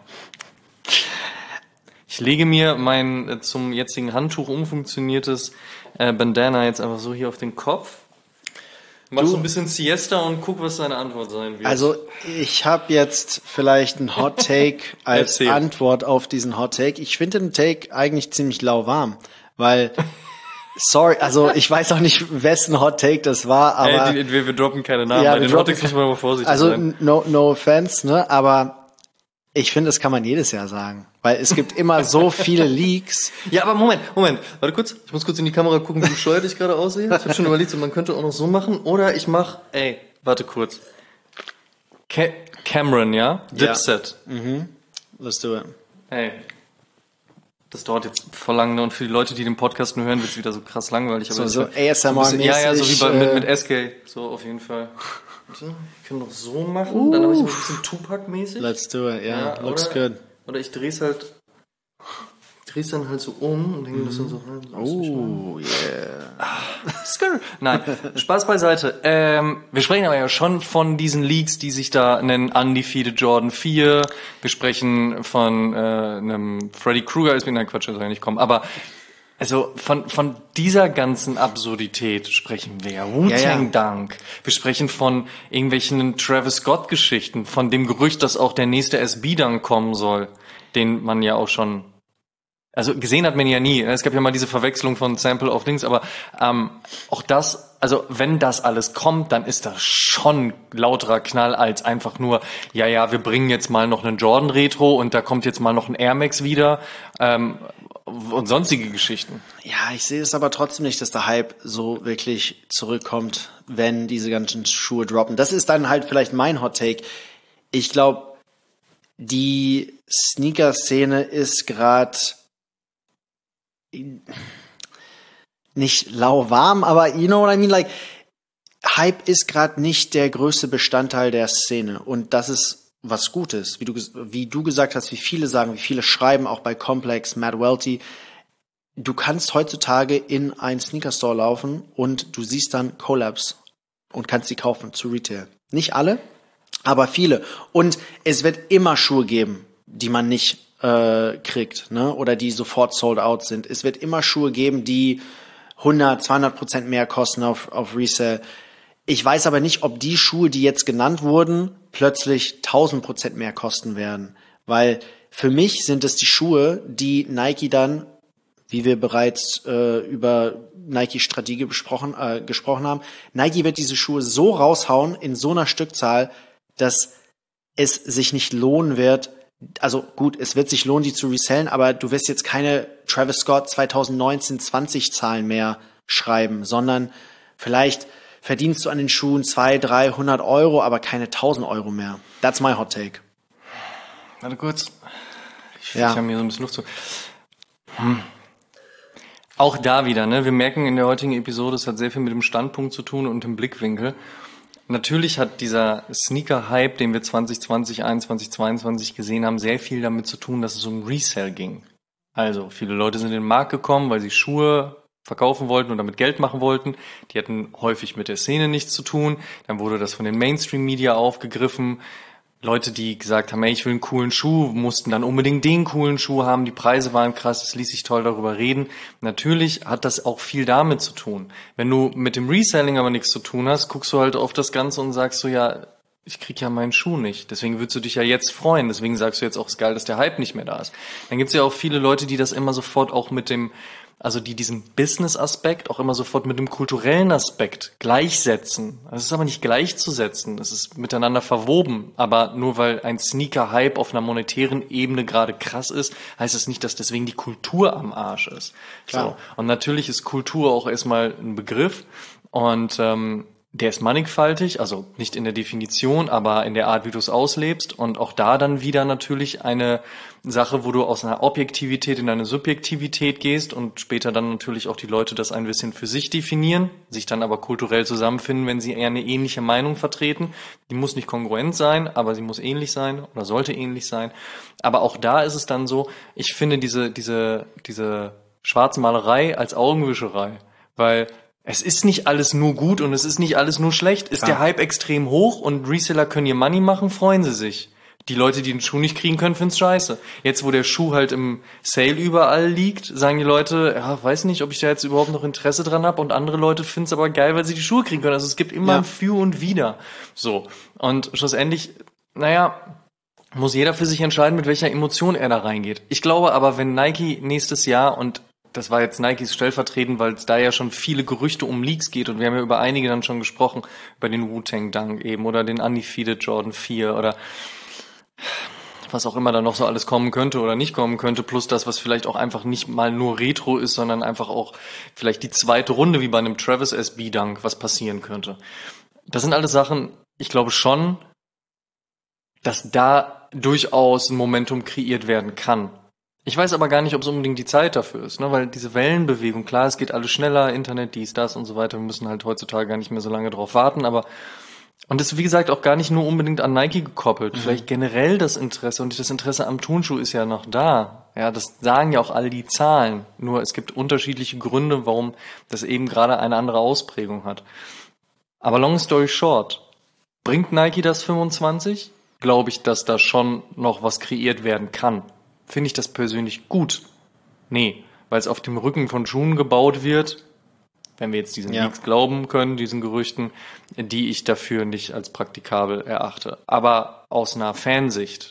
Ich lege mir mein zum jetzigen Handtuch umfunktioniertes Bandana jetzt einfach so hier auf den Kopf. Mach so ein bisschen Siesta und guck, was deine Antwort sein wird. Also ich habe jetzt vielleicht einen Hot Take als Antwort auf diesen Hot Take. Ich finde den Take eigentlich ziemlich lauwarm, weil sorry, also ich weiß auch nicht, wessen Hot Take das war, aber wir droppen keine Namen. Bei den Hot Takes muss man aber vorsichtig sein. Also no offense, ne? Aber ich finde, das kann man jedes Jahr sagen, weil es gibt immer so viele Leaks. Ja, aber Moment. Warte kurz. Ich muss kurz in die Kamera gucken, wie bescheuert ich gerade aussehe. Ich habe schon überlegt, man könnte auch noch so machen. Oder ich mache, warte kurz. Cameron, ja? Dipset. Ja. Let's do it. Das dauert jetzt voll lange und für die Leute, die den Podcast nur hören, wird es wieder so krass langweilig. Aber so ASMR-mäßig. Ja, so wie mit SK. So auf jeden Fall. Wir können noch so machen, dann habe ich ein bisschen Tupac-mäßig. Let's do it, ja, looks good. Oder ich dreh's dann halt so um und hänge das dann so rein. Oh, yeah. Nein, Spaß beiseite. Wir sprechen aber ja schon von diesen Leaks, die sich da nennen Undefeated Jordan 4. Wir sprechen von einem Freddy Krueger, nein, Quatsch, das soll ja nicht kommen, aber also von dieser ganzen Absurdität sprechen wir ja. Wu-Tang Dunk. Wir sprechen von irgendwelchen Travis Scott-Geschichten, von dem Gerücht, dass auch der nächste SB Dunk kommen soll, den man ja auch schon Also gesehen hat man ihn ja nie. Es gab ja mal diese Verwechslung von Sample auf Dings, aber auch das, also wenn das alles kommt, dann ist das schon lauterer Knall als einfach nur, ja, wir bringen jetzt mal noch einen Jordan Retro und da kommt jetzt mal noch ein Air Max wieder und sonstige Geschichten. Ja, ich sehe es aber trotzdem nicht, dass der Hype so wirklich zurückkommt, wenn diese ganzen Schuhe droppen. Das ist dann halt vielleicht mein Hot Take. Ich glaube, die Sneaker-Szene ist gerade nicht lauwarm, aber you know what I mean? Like, Hype ist gerade nicht der größte Bestandteil der Szene. Und das ist was Gutes. Wie du gesagt hast, wie viele sagen, wie viele schreiben, auch bei Complex, Matt Welty. Du kannst heutzutage in einen Sneaker-Store laufen und du siehst dann Collabs und kannst sie kaufen zu Retail. Nicht alle, aber viele. Und es wird immer Schuhe geben, die man nicht kriegt, ne? Oder die sofort sold out sind. Es wird immer Schuhe geben, die 100-200% mehr kosten auf Resale. Ich weiß aber nicht, ob die Schuhe, die jetzt genannt wurden, plötzlich 1000% mehr kosten werden. Weil für mich sind es die Schuhe, die Nike dann, wie wir bereits über Nike-Strategie gesprochen haben, Nike wird diese Schuhe so raushauen in so einer Stückzahl, dass es sich nicht lohnen wird. Also gut, es wird sich lohnen, die zu resellen, aber du wirst jetzt keine Travis Scott 2019-20 Zahlen mehr schreiben, sondern vielleicht verdienst du an den Schuhen 200-300 Euro, aber keine 1000 Euro mehr. That's my hot take. Warte kurz. Ich habe mir so ein bisschen Luft zu. Auch da wieder, ne? Wir merken in der heutigen Episode, es hat sehr viel mit dem Standpunkt zu tun und dem Blickwinkel. Natürlich hat dieser Sneaker-Hype, den wir 2020, 2021, 2022 gesehen haben, sehr viel damit zu tun, dass es um Resell ging. Also viele Leute sind in den Markt gekommen, weil sie Schuhe verkaufen wollten und damit Geld machen wollten. Die hatten häufig mit der Szene nichts zu tun. Dann wurde das von den Mainstream-Media aufgegriffen. Leute, die gesagt haben, ey, ich will einen coolen Schuh, mussten dann unbedingt den coolen Schuh haben. Die Preise waren krass, es ließ sich toll darüber reden. Natürlich hat das auch viel damit zu tun. Wenn du mit dem Reselling aber nichts zu tun hast, guckst du halt auf das Ganze und sagst so, ja, ich krieg ja meinen Schuh nicht. Deswegen würdest du dich ja jetzt freuen. Deswegen sagst du jetzt auch, es ist geil, dass der Hype nicht mehr da ist. Dann gibt's ja auch viele Leute, die das immer sofort auch mit dem, also die diesen Business-Aspekt auch immer sofort mit dem kulturellen Aspekt gleichsetzen. Das ist aber nicht gleichzusetzen. Es ist miteinander verwoben. Aber nur weil ein Sneaker-Hype auf einer monetären Ebene gerade krass ist, heißt es nicht, dass deswegen die Kultur am Arsch ist. Klar. So. Und natürlich ist Kultur auch erstmal ein Begriff. Und der ist mannigfaltig, also nicht in der Definition, aber in der Art, wie du es auslebst. Und auch da dann wieder natürlich eine Sache, wo du aus einer Objektivität in eine Subjektivität gehst und später dann natürlich auch die Leute das ein bisschen für sich definieren, sich dann aber kulturell zusammenfinden, wenn sie eher eine ähnliche Meinung vertreten. Die muss nicht kongruent sein, aber sie muss ähnlich sein oder sollte ähnlich sein. Aber auch da ist es dann so, ich finde diese Schwarzmalerei als Augenwischerei, weil es ist nicht alles nur gut und es ist nicht alles nur schlecht. Ist der Hype extrem hoch und Reseller können ihr Money machen, freuen sie sich. Die Leute, die den Schuh nicht kriegen können, finden's scheiße. Jetzt, wo der Schuh halt im Sale überall liegt, sagen die Leute, ja, weiß nicht, ob ich da jetzt überhaupt noch Interesse dran habe. Und andere Leute finden's aber geil, weil sie die Schuhe kriegen können. Also es gibt immer ein Für und Wider. So. Und schlussendlich, muss jeder für sich entscheiden, mit welcher Emotion er da reingeht. Ich glaube aber, wenn Nike nächstes Jahr, und das war jetzt Nikes stellvertretend, weil es da ja schon viele Gerüchte um Leaks geht und wir haben ja über einige dann schon gesprochen, über den Wu-Tang Dunk eben oder den Undefeated Jordan 4 oder was auch immer da noch so alles kommen könnte oder nicht kommen könnte, plus das, was vielleicht auch einfach nicht mal nur Retro ist, sondern einfach auch vielleicht die zweite Runde wie bei einem Travis SB Dunk, was passieren könnte. Das sind alles Sachen, ich glaube schon, dass da durchaus ein Momentum kreiert werden kann. Ich weiß aber gar nicht, ob es unbedingt die Zeit dafür ist, ne? Weil diese Wellenbewegung, klar, es geht alles schneller, Internet, dies, das und so weiter, wir müssen halt heutzutage gar nicht mehr so lange drauf warten, aber und das ist, wie gesagt, auch gar nicht nur unbedingt an Nike gekoppelt. Vielleicht generell das Interesse, und das Interesse am Turnschuh ist ja noch da. Ja, das sagen ja auch alle die Zahlen. Nur es gibt unterschiedliche Gründe, warum das eben gerade eine andere Ausprägung hat. Aber long story short, bringt Nike das 25? Glaube ich, dass da schon noch was kreiert werden kann. Finde ich das persönlich gut? Nee, weil es auf dem Rücken von Schuhen gebaut wird, wenn wir jetzt diesen Leaks glauben können, diesen Gerüchten, die ich dafür nicht als praktikabel erachte. Aber aus einer Fansicht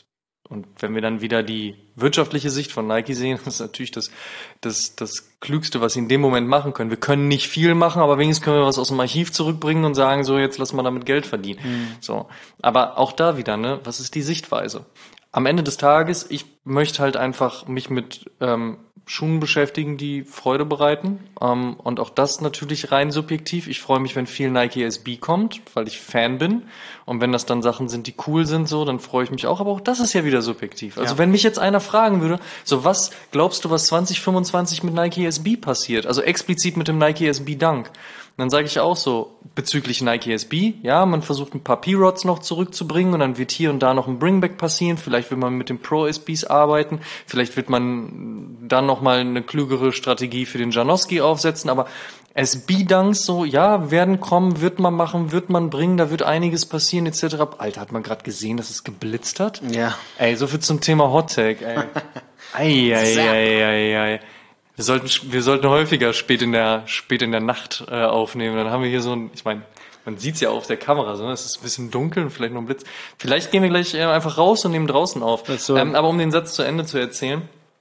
Und wenn wir dann wieder die wirtschaftliche Sicht von Nike sehen, das ist natürlich das Klügste, was sie in dem Moment machen können. Wir können nicht viel machen, aber wenigstens können wir was aus dem Archiv zurückbringen und sagen, so, jetzt lassen wir damit Geld verdienen. So. Aber auch da wieder, ne, was ist die Sichtweise? Am Ende des Tages, ich möchte halt einfach mich mit Schuhen beschäftigen, die Freude bereiten. Und auch das natürlich rein subjektiv. Ich freue mich, wenn viel Nike SB kommt, weil ich Fan bin. Und wenn das dann Sachen sind, die cool sind, so, dann freue ich mich auch. Aber auch das ist ja wieder subjektiv. Also wenn mich jetzt einer fragen würde, so, was glaubst du, was 2025 mit Nike SB passiert? Also explizit mit dem Nike SB Dunk. Dann sage ich auch so, bezüglich Nike SB, ja, man versucht ein paar P-Rods noch zurückzubringen und dann wird hier und da noch ein Bringback passieren. Vielleicht will man mit den Pro SBs arbeiten, vielleicht wird man dann nochmal eine klügere Strategie für den Janowski aufsetzen, aber SB-Dunks so, ja, werden kommen, wird man machen, wird man bringen, da wird einiges passieren, etc. Alter, hat man gerade gesehen, dass es geblitzt hat? Ja. Ey, so viel zum Thema Hot Take, ey. Ei. Wir sollten häufiger spät in der Nacht aufnehmen. Dann haben wir hier so ein, ich meine, man sieht's ja auf der Kamera, so, es ist ein bisschen dunkel und vielleicht noch ein Blitz. Vielleicht gehen wir gleich einfach raus und nehmen draußen auf. So. Aber um den Satz zu Ende zu erzählen,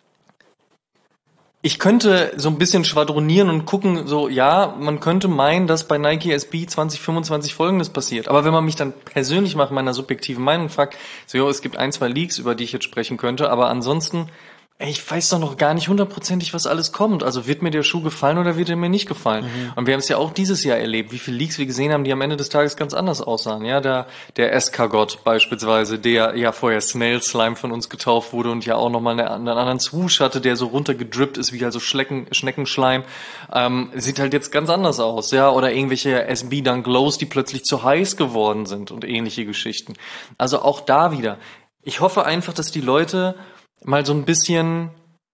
ich könnte so ein bisschen schwadronieren und gucken, so, ja, man könnte meinen, dass bei Nike SB 2025 Folgendes passiert. Aber wenn man mich dann persönlich nach meiner subjektiven Meinung fragt, so, jo, es gibt 1, 2 Leaks, über die ich jetzt sprechen könnte, aber ansonsten, ich weiß doch noch gar nicht hundertprozentig, was alles kommt. Also wird mir der Schuh gefallen oder wird er mir nicht gefallen? Und wir haben es ja auch dieses Jahr erlebt, wie viele Leaks wir gesehen haben, die am Ende des Tages ganz anders aussahen. Ja, der Escargot beispielsweise, der ja vorher Snail Slime von uns getauft wurde und ja auch nochmal einen anderen Swoosh hatte, der so runtergedrippt ist, wie also Schneckenschleim, sieht halt jetzt ganz anders aus. Ja, oder irgendwelche SB Dunk Lows, die plötzlich zu heiß geworden sind und ähnliche Geschichten. Also auch da wieder. Ich hoffe einfach, dass die Leute mal so ein bisschen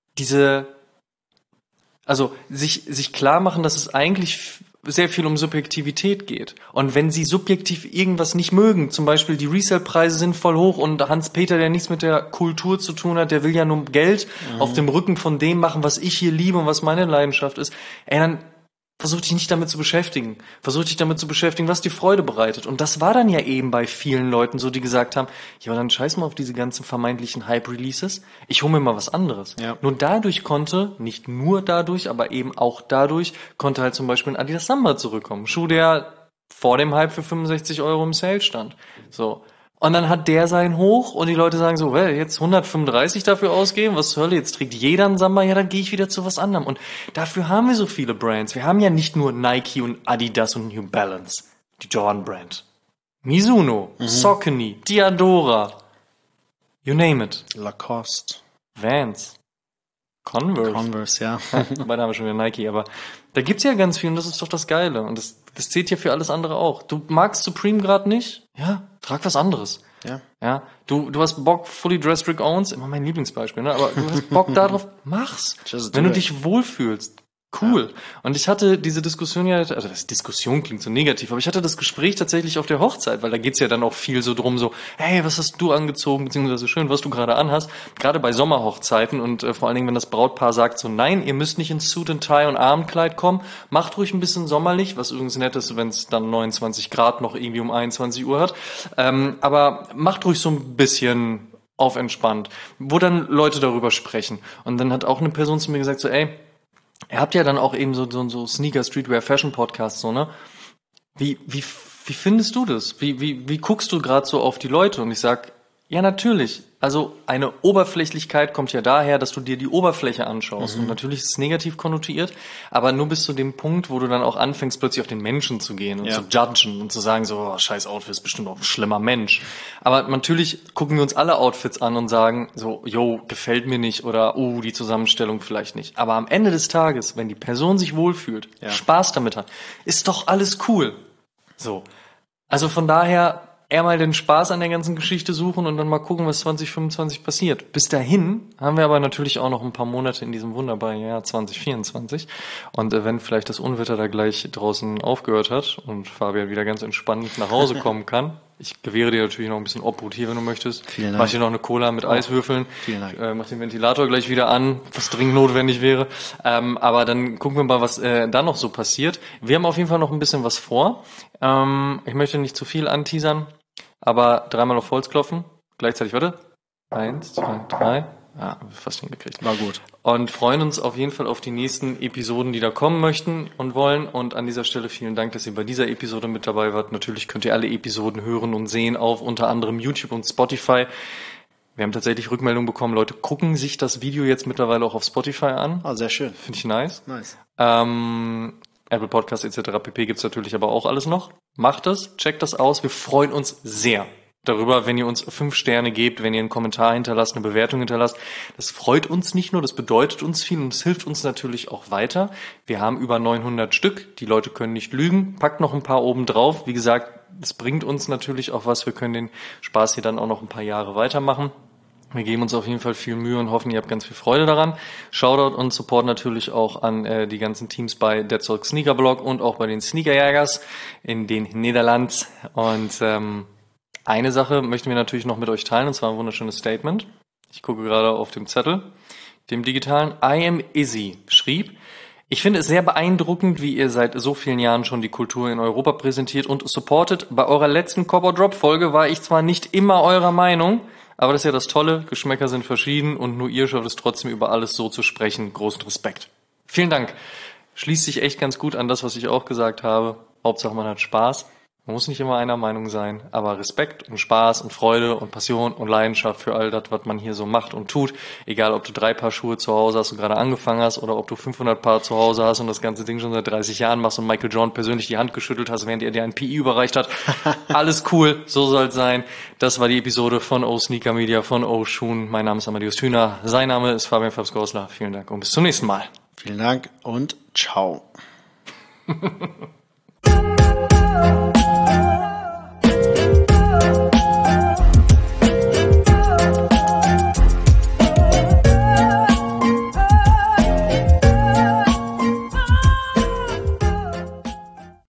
sich klar machen, dass es eigentlich sehr viel um Subjektivität geht. Und wenn sie subjektiv irgendwas nicht mögen, zum Beispiel die Resale-Preise sind voll hoch und Hans-Peter, der nichts mit der Kultur zu tun hat, der will ja nur Geld auf dem Rücken von dem machen, was ich hier liebe und was meine Leidenschaft ist, dann versuch dich nicht damit zu beschäftigen. Versuch dich damit zu beschäftigen, was dir Freude bereitet. Und das war dann ja eben bei vielen Leuten so, die gesagt haben, ja, dann scheiß mal auf diese ganzen vermeintlichen Hype-Releases. Ich hole mir mal was anderes. Ja. Nur dadurch nicht nur dadurch, aber eben auch dadurch konnte halt zum Beispiel ein Adidas Samba zurückkommen. Ein Schuh, der vor dem Hype für 65 € im Sale stand. So. Und dann hat der sein Hoch und die Leute sagen so, well, jetzt 135 dafür ausgeben, was zur Hölle, jetzt trägt jeder einen Samba, ja, dann gehe ich wieder zu was anderem. Und dafür haben wir so viele Brands. Wir haben ja nicht nur Nike und Adidas und New Balance, die Jordan Brand. Mizuno, Saucony, Diadora, you name it. Lacoste. Vans, Converse, ja. Beide haben wir schon wieder Nike, aber da gibt's ja ganz viel und das ist doch das Geile. Und das zählt ja für alles andere auch. Du magst Supreme gerade nicht? Ja, trag was anderes. Ja. Du hast Bock, Fully Dressed Rick Owens, immer mein Lieblingsbeispiel, ne? Aber du hast Bock darauf, mach's. Wenn du dich wohlfühlst. Cool. Ja. Und ich hatte diese Diskussion also das Diskussion klingt so negativ, aber ich hatte das Gespräch tatsächlich auf der Hochzeit, weil da geht's ja dann auch viel so drum, so, hey, was hast du angezogen, beziehungsweise schön, was du gerade anhast, gerade bei Sommerhochzeiten und vor allen Dingen, wenn das Brautpaar sagt so, nein, ihr müsst nicht ins Suit and Tie und Abendkleid kommen, macht ruhig ein bisschen sommerlich, was übrigens nett ist, wenn es dann 29 Grad noch irgendwie um 21 Uhr hat, aber macht ruhig so ein bisschen auf entspannt, wo dann Leute darüber sprechen. Und dann hat auch eine Person zu mir gesagt so, ey, ihr habt ja dann auch eben so Sneaker, Streetwear, Fashion Podcasts, so, ne? Wie findest du das? Wie guckst du gerade so auf die Leute? Und ich sag, ja, natürlich. Also eine Oberflächlichkeit kommt ja daher, dass du dir die Oberfläche anschaust. Und natürlich ist es negativ konnotiert, aber nur bis zu dem Punkt, wo du dann auch anfängst, plötzlich auf den Menschen zu gehen und zu judgen und zu sagen so, oh, scheiß Outfit ist bestimmt auch ein schlimmer Mensch. Aber natürlich gucken wir uns alle Outfits an und sagen so, yo, gefällt mir nicht oder die Zusammenstellung vielleicht nicht. Aber am Ende des Tages, wenn die Person sich wohlfühlt, Spaß damit hat, ist doch alles cool. So. Also von daher eher mal den Spaß an der ganzen Geschichte suchen und dann mal gucken, was 2025 passiert. Bis dahin haben wir aber natürlich auch noch ein paar Monate in diesem wunderbaren Jahr 2024. Und wenn vielleicht das Unwetter da gleich draußen aufgehört hat und Fabian wieder ganz entspannt nach Hause kommen kann, ich gewähre dir natürlich noch ein bisschen Obhut hier, wenn du möchtest. Vielen Dank. Mach dir noch eine Cola mit Eiswürfeln. Vielen Dank. Mach den Ventilator gleich wieder an, was dringend notwendig wäre. Aber dann gucken wir mal, was da noch so passiert. Wir haben auf jeden Fall noch ein bisschen was vor. Ich möchte nicht zu viel anteasern, aber dreimal auf Holz klopfen. Gleichzeitig, warte. 1, 2, 3. Ja, fast hingekriegt. War gut. Und freuen uns auf jeden Fall auf die nächsten Episoden, die da kommen möchten und wollen. Und an dieser Stelle vielen Dank, dass ihr bei dieser Episode mit dabei wart. Natürlich könnt ihr alle Episoden hören und sehen auf unter anderem YouTube und Spotify. Wir haben tatsächlich Rückmeldungen bekommen, Leute gucken sich das Video jetzt mittlerweile auch auf Spotify an. Ah, sehr schön. Finde ich nice. Nice. Apple Podcasts etc. pp. Gibt's natürlich aber auch alles noch. Macht es, checkt das aus. Wir freuen uns sehr darüber, wenn ihr uns 5 Sterne gebt, wenn ihr einen Kommentar hinterlasst, eine Bewertung hinterlasst. Das freut uns nicht nur, das bedeutet uns viel und es hilft uns natürlich auch weiter. Wir haben über 900 Stück, die Leute können nicht lügen. Packt noch ein paar oben drauf. Wie gesagt, es bringt uns natürlich auch was. Wir können den Spaß hier dann auch noch ein paar Jahre weitermachen. Wir geben uns auf jeden Fall viel Mühe und hoffen, ihr habt ganz viel Freude daran. Shoutout und Support natürlich auch an die ganzen Teams bei Dead Talk Sneaker Blog und auch bei den Sneakerjägers in den Niederlanden. Und eine Sache möchten wir natürlich noch mit euch teilen, und zwar ein wunderschönes Statement. Ich gucke gerade auf dem Zettel, dem digitalen. I am Izzy schrieb: Ich finde es sehr beeindruckend, wie ihr seit so vielen Jahren schon die Kultur in Europa präsentiert und supportet. Bei eurer letzten Copper Drop Folge war ich zwar nicht immer eurer Meinung, aber das ist ja das Tolle, Geschmäcker sind verschieden und nur ihr schafft es trotzdem, über alles so zu sprechen. Großen Respekt. Vielen Dank. Schließt sich echt ganz gut an das, was ich auch gesagt habe. Hauptsache man hat Spaß. Man muss nicht immer einer Meinung sein, aber Respekt und Spaß und Freude und Passion und Leidenschaft für all das, was man hier so macht und tut. Egal, ob du 3 Paar Schuhe zu Hause hast und gerade angefangen hast oder ob du 500 Paar zu Hause hast und das ganze Ding schon seit 30 Jahren machst und Michael Jordan persönlich die Hand geschüttelt hast, während er dir ein PI überreicht hat. Alles cool, so soll es sein. Das war die Episode von O Sneaker Media, von O Schuhen. Mein Name ist Amadeus Thüner. Sein Name ist Fabian Fabs-Goslar. Vielen Dank und bis zum nächsten Mal. Vielen Dank und ciao.